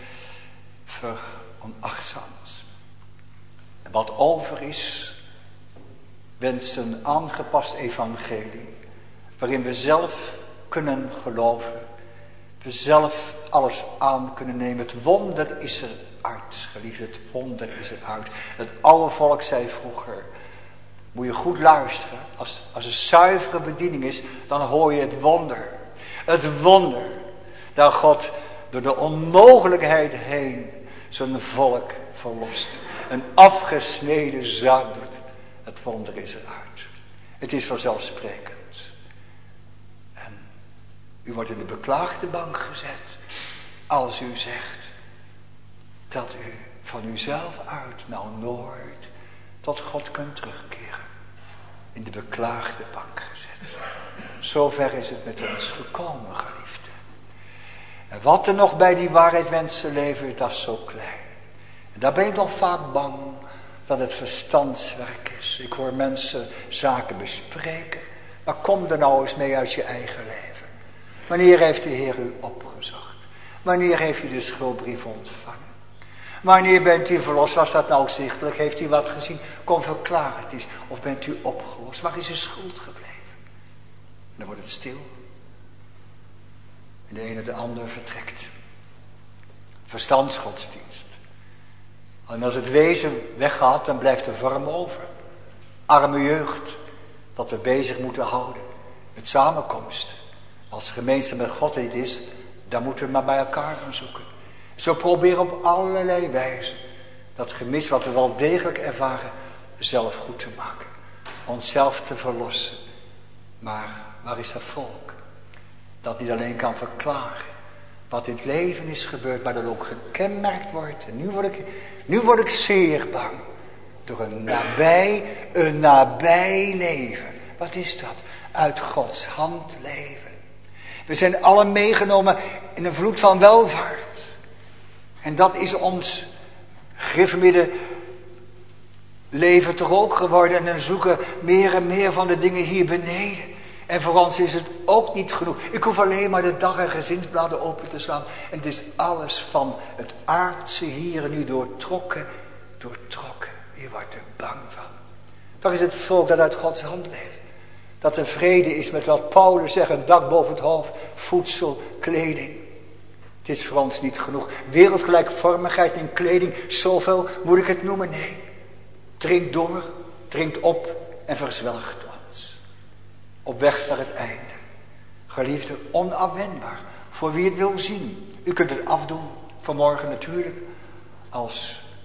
veronachtzaamd. En wat over is, wenst een aangepast evangelie, waarin we zelf kunnen geloven, we zelf alles aan kunnen nemen. Het wonder is eruit, geliefde, het wonder is eruit. Het oude volk zei vroeger, moet je goed luisteren, als, als een zuivere bediening is, dan hoor je het wonder. Het wonder dat God door de onmogelijkheid heen zijn volk verlost. Een afgesneden zaad doet. Het wonder is eruit. Het is vanzelfsprekend. En u wordt in de beklaagde bank gezet als u zegt dat u van uzelf uit nou nooit tot God kunt terugkeren. In de beklaagde bank gezet. Zover is het met ons gekomen, geliefde. En wat er nog bij die waarheid wensen leven, dat is zo klein. En daar ben ik nog vaak bang dat het verstandswerk is. Ik hoor mensen zaken bespreken. Maar kom er nou eens mee uit je eigen leven. Wanneer heeft de Heer u opgezocht? Wanneer heeft u de schuldbrief ontvangen? Wanneer bent u verlost? Was dat nou zichtelijk? Heeft u wat gezien? Kom, verklaar het eens. Of bent u opgelost? Waar is uw schuld gebleven? Dan wordt het stil. En de ene de ander vertrekt. Verstandsgodsdienst. En als het wezen weggaat, dan blijft de vorm over. Arme jeugd, dat we bezig moeten houden met samenkomsten. Als gemeenschap met God niet is, dan moeten we maar bij elkaar gaan zoeken. Zo proberen op allerlei wijzen dat gemis wat we wel degelijk ervaren, zelf goed te maken. Onszelf te verlossen. Maar waar is dat volk? Dat niet alleen kan verklaren wat in het leven is gebeurd, maar dat ook gekenmerkt wordt. En nu word ik, nu word ik zeer bang. Door een nabij, een nabij leven. Wat is dat? Uit Gods hand leven. We zijn allen meegenomen in een vloed van welvaart. En dat is ons gereformeerde leven toch ook geworden. En dan zoeken meer en meer van de dingen hier beneden. En voor ons is het ook niet genoeg. Ik hoef alleen maar de dag- en gezinsbladen open te slaan. En het is alles van het aardse hier en nu doortrokken. Doortrokken. Je wordt er bang van. Waar is het volk dat uit Gods hand leeft? Dat er vrede is met wat Paulus zegt. Een dak boven het hoofd. Voedsel, kleding. Het is voor ons niet genoeg. Wereldgelijkvormigheid in kleding. Zoveel moet ik het noemen? Nee. Drinkt door. Drinkt op. En verzwelgt ons. Op weg naar het einde. Geliefde, onafwendbaar. Voor wie het wil zien. U kunt het afdoen. Vanmorgen natuurlijk. Als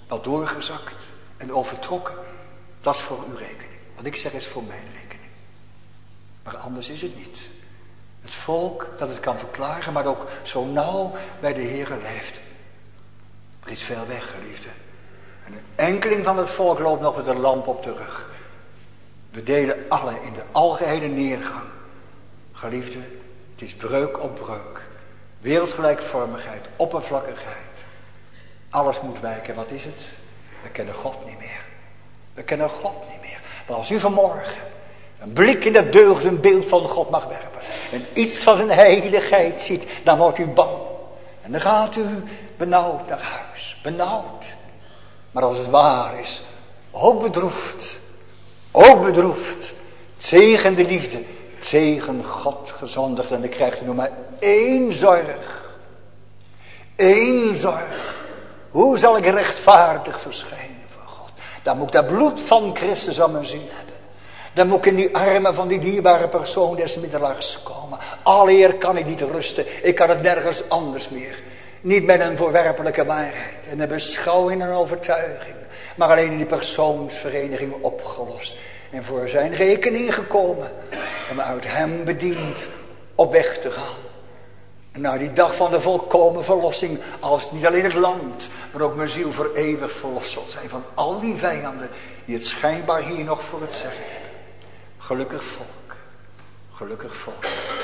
wel doorgezakt en overtrokken. Dat is voor uw rekening. Wat ik zeg is voor mijn rekening. Maar anders is het niet. Het volk dat het kan verklaren, maar ook zo nauw bij de Heere leeft. Er is veel weg, geliefde. En een enkeling van het volk loopt nog met een lamp op de rug. We delen alle in de algehele neergang. Geliefde, het is breuk op breuk. Wereldgelijkvormigheid, oppervlakkigheid. Alles moet wijken. Wat is het? We kennen God niet meer. We kennen God niet meer. Maar als u vanmorgen een blik in dat deugd beeld van God mag werpen. En iets van zijn heiligheid ziet. Dan wordt u bang. En dan gaat u benauwd naar huis. Benauwd. Maar als het waar is. Ook bedroefd. Ook bedroefd. Tegen de liefde. Tegen God gezondigd. En dan krijgt u nog maar één zorg. Eén zorg. Hoe zal ik rechtvaardig verschijnen voor God? Dan moet ik dat bloed van Christus aan mijn zin hebben. Dan moet ik in die armen van die dierbare persoon des middelaars komen. Alleer kan ik niet rusten. Ik kan het nergens anders meer. Niet met een voorwerpelijke waarheid. En een beschouwing en een overtuiging. Maar alleen in die persoonsvereniging opgelost. En voor zijn rekening gekomen. En me uit hem bediend op weg te gaan. En naar die dag van de volkomen verlossing. Als niet alleen het land. Maar ook mijn ziel voor eeuwig verlost zal zijn. Van al die vijanden. Die het schijnbaar hier nog voor het zeggen hebben. Gelukkig volk. Gelukkig volk.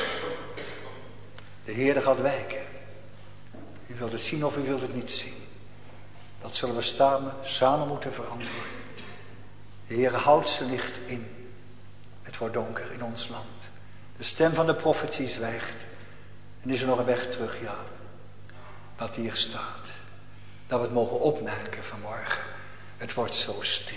De Heere gaat wijken. U wilt het zien of u wilt het niet zien. Dat zullen we samen, samen moeten verantwoorden. De Heere houdt zijn licht in. Het wordt donker in ons land. De stem van de profetie zwijgt. En is er nog een weg terug, ja. Wat hier staat. Dat we het mogen opmerken vanmorgen. Het wordt zo stil.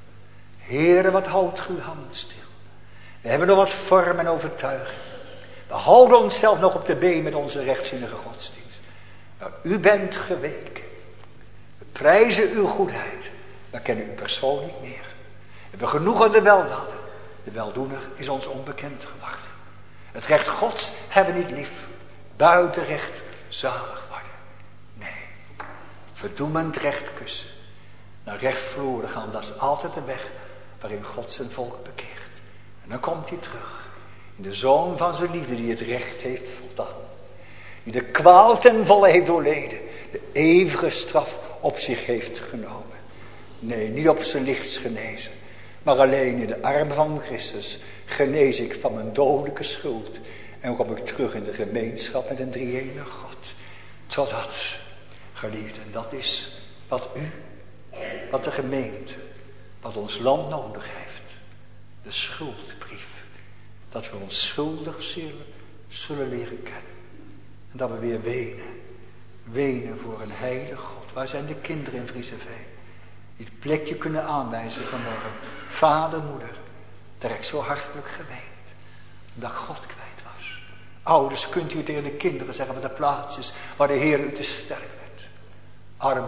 Heere, wat houdt uw hand stil. We hebben nog wat vorm en overtuiging. We houden onszelf nog op de been met onze rechtzinnige godsdienst. Maar u bent geweken. We prijzen uw goedheid. We kennen uw persoon niet meer. We hebben genoeg aan de weldaden. De weldoener is ons onbekend geworden. Het recht Gods hebben we niet lief. Buiten recht zalig worden. Nee. Verdoemend recht kussen. Naar recht verloren gaan. Dat is altijd de weg waarin God zijn volk bekeert. En dan komt hij terug. In de zoon van zijn liefde die het recht heeft voldaan. Die de kwaal ten volle heeft doorleden. De eeuwige straf op zich heeft genomen. Nee, niet op zijn lichts genezen. Maar alleen in de armen van Christus genees ik van mijn dodelijke schuld. En kom ik terug in de gemeenschap met een drie-enige God. Totdat, geliefd, en dat is wat u, wat de gemeente, wat ons land nodig heeft. De schuldbrief. Dat we ons schuldig zullen, zullen leren kennen. En dat we weer wenen. Wenen voor een heilige God. Waar zijn de kinderen in Vriezeveen? Die het plekje kunnen aanwijzen vanmorgen. Vader, moeder. Daar heb ik zo hartelijk geweend. Omdat ik God kwijt was. Ouders, kunt u tegen de kinderen zeggen wat de plaats is. Waar de Heer u te sterk werd. Arm,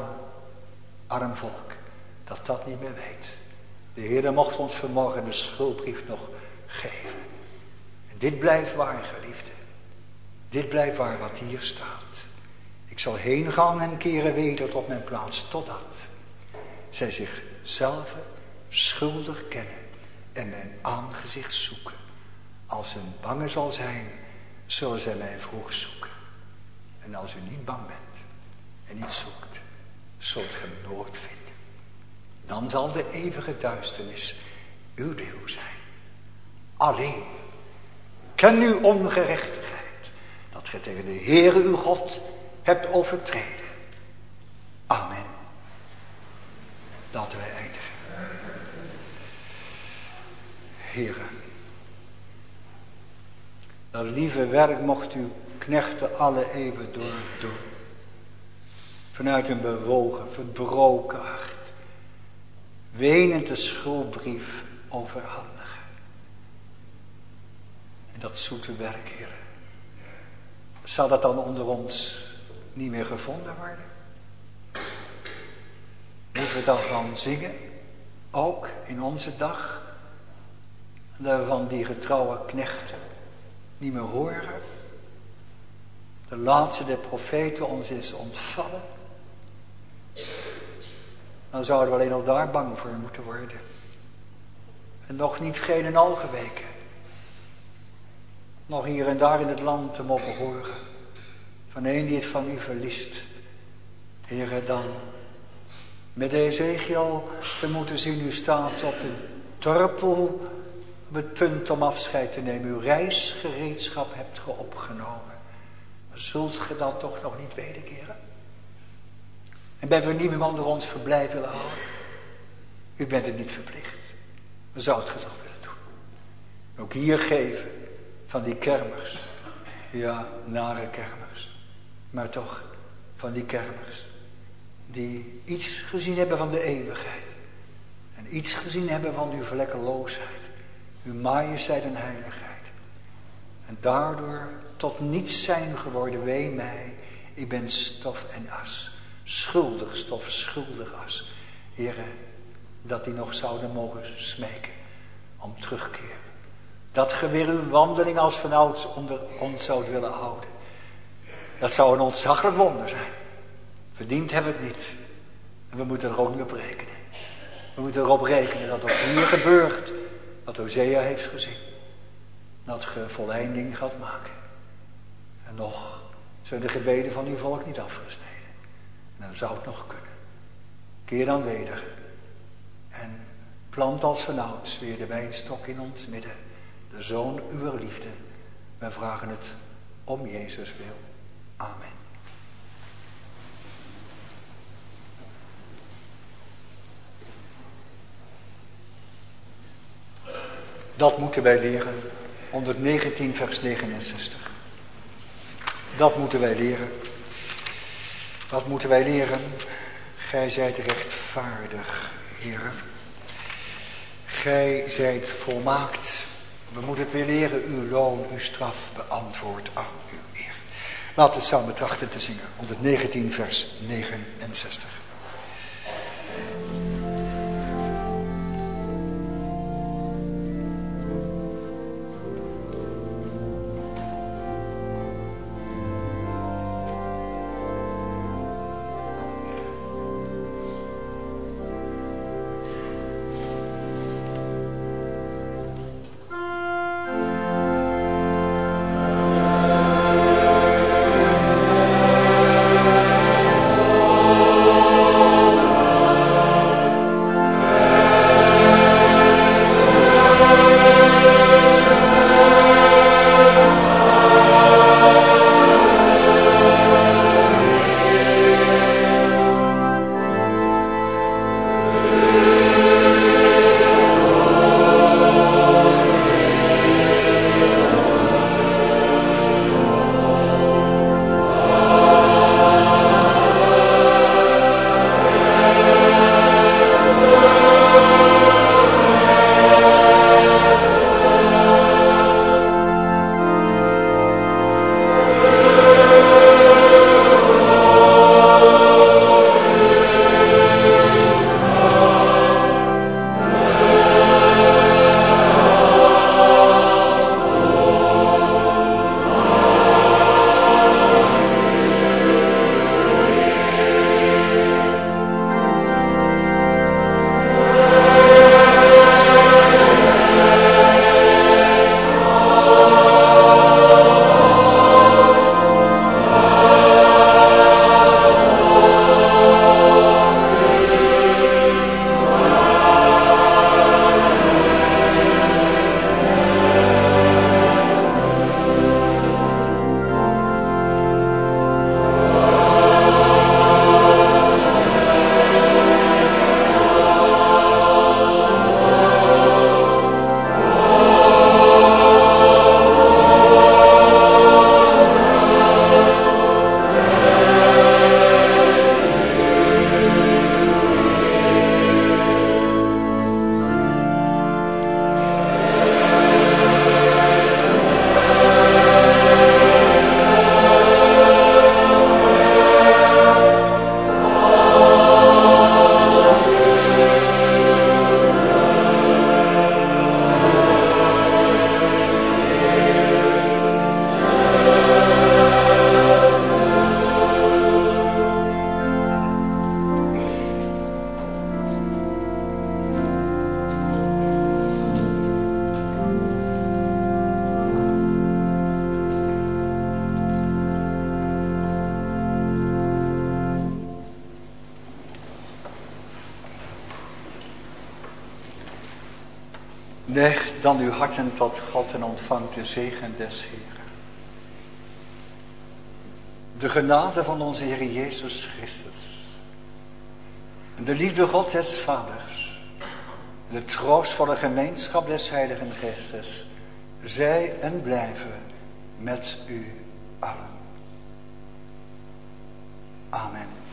arm volk. Dat dat niet meer weet. De Heer mocht ons vanmorgen de schuldbrief nog geven. En dit blijft waar, geliefde. Dit blijft waar wat hier staat. Ik zal heen gaan en keren weder tot mijn plaats. Totdat zij zichzelf schuldig kennen. En mijn aangezicht zoeken. Als hun bange zal zijn, zullen zij mij vroeg zoeken. En als u niet bang bent en niet zoekt, zult ge hem nooit vinden. Dan zal de eeuwige duisternis uw deel zijn. Alleen, ken uw ongerechtigheid, dat ge tegen de Heere uw God hebt overtreden. Amen. Laten wij eindigen. Heere, dat lieve werk mocht uw knechten alle eeuwen door doen. Vanuit een bewogen, verbroken hart. Wenend de schuldbrief overhandigen. En dat zoete werk, Heer. Zal dat dan onder ons niet meer gevonden worden? Moeten we dan gaan zingen? Ook in onze dag. Dat we van die getrouwe knechten niet meer horen. De laatste der profeten ons is ontvallen. dan zouden we alleen al daar bang voor moeten worden. En nog niet geen en al geweken. Nog hier en daar in het land te mogen horen. Van een die het van u verliest. Heere, dan met Ezekiel te moeten zien, u staat op de dorpel op het punt om afscheid te nemen. Uw reisgereedschap hebt ge opgenomen. Maar zult ge dan toch nog niet wederkeren? En bij vernieuwing onder ons verblijf willen houden? U bent het niet verplicht. Maar zou het ge toch willen doen? Ook hier geven van die kermers. Ja, nare kermers. Maar toch van die kermers. Die iets gezien hebben van de eeuwigheid. En iets gezien hebben van uw vlekkeloosheid. Uw majesteit en heiligheid. En daardoor tot niets zijn geworden. Wee mij, ik ben stof en as. Schuldig stof, schuldig as. Heere, dat die nog zouden mogen smeken om terugkeren. Dat ge weer uw wandeling als vanouds onder ons zoudt willen houden. Dat zou een ontzaglijk wonder zijn. Verdiend hebben we het niet. En we moeten er ook niet op rekenen. We moeten erop rekenen dat ook hier gebeurt wat Hosea heeft gezien. Dat ge volleinding gaat maken. En nog zijn de gebeden van uw volk niet afgesneden. En dan zou het nog kunnen. Keer dan weder. En plant als vanouds weer de wijnstok in ons midden. De zoon uwer liefde. Wij vragen het om Jezus wil. Amen. Dat moeten wij leren. honderdnegentien vers negenenzestig. Dat moeten wij leren. Wat moeten wij leren? Gij zijt rechtvaardig, Heere. Gij zijt volmaakt. We moeten het weer leren. Uw loon, uw straf beantwoord aan uw eer. Laten we het samen trachten te zingen. honderdnegentien vers negenenzestig. Oh Neig dan uw harten tot God en ontvangt de zegen des Heeren. De genade van onze Heer Jezus Christus. En de liefde God des Vaders. En de troostvolle gemeenschap des Heiligen Geestes. Zij en blijven met u allen. Amen.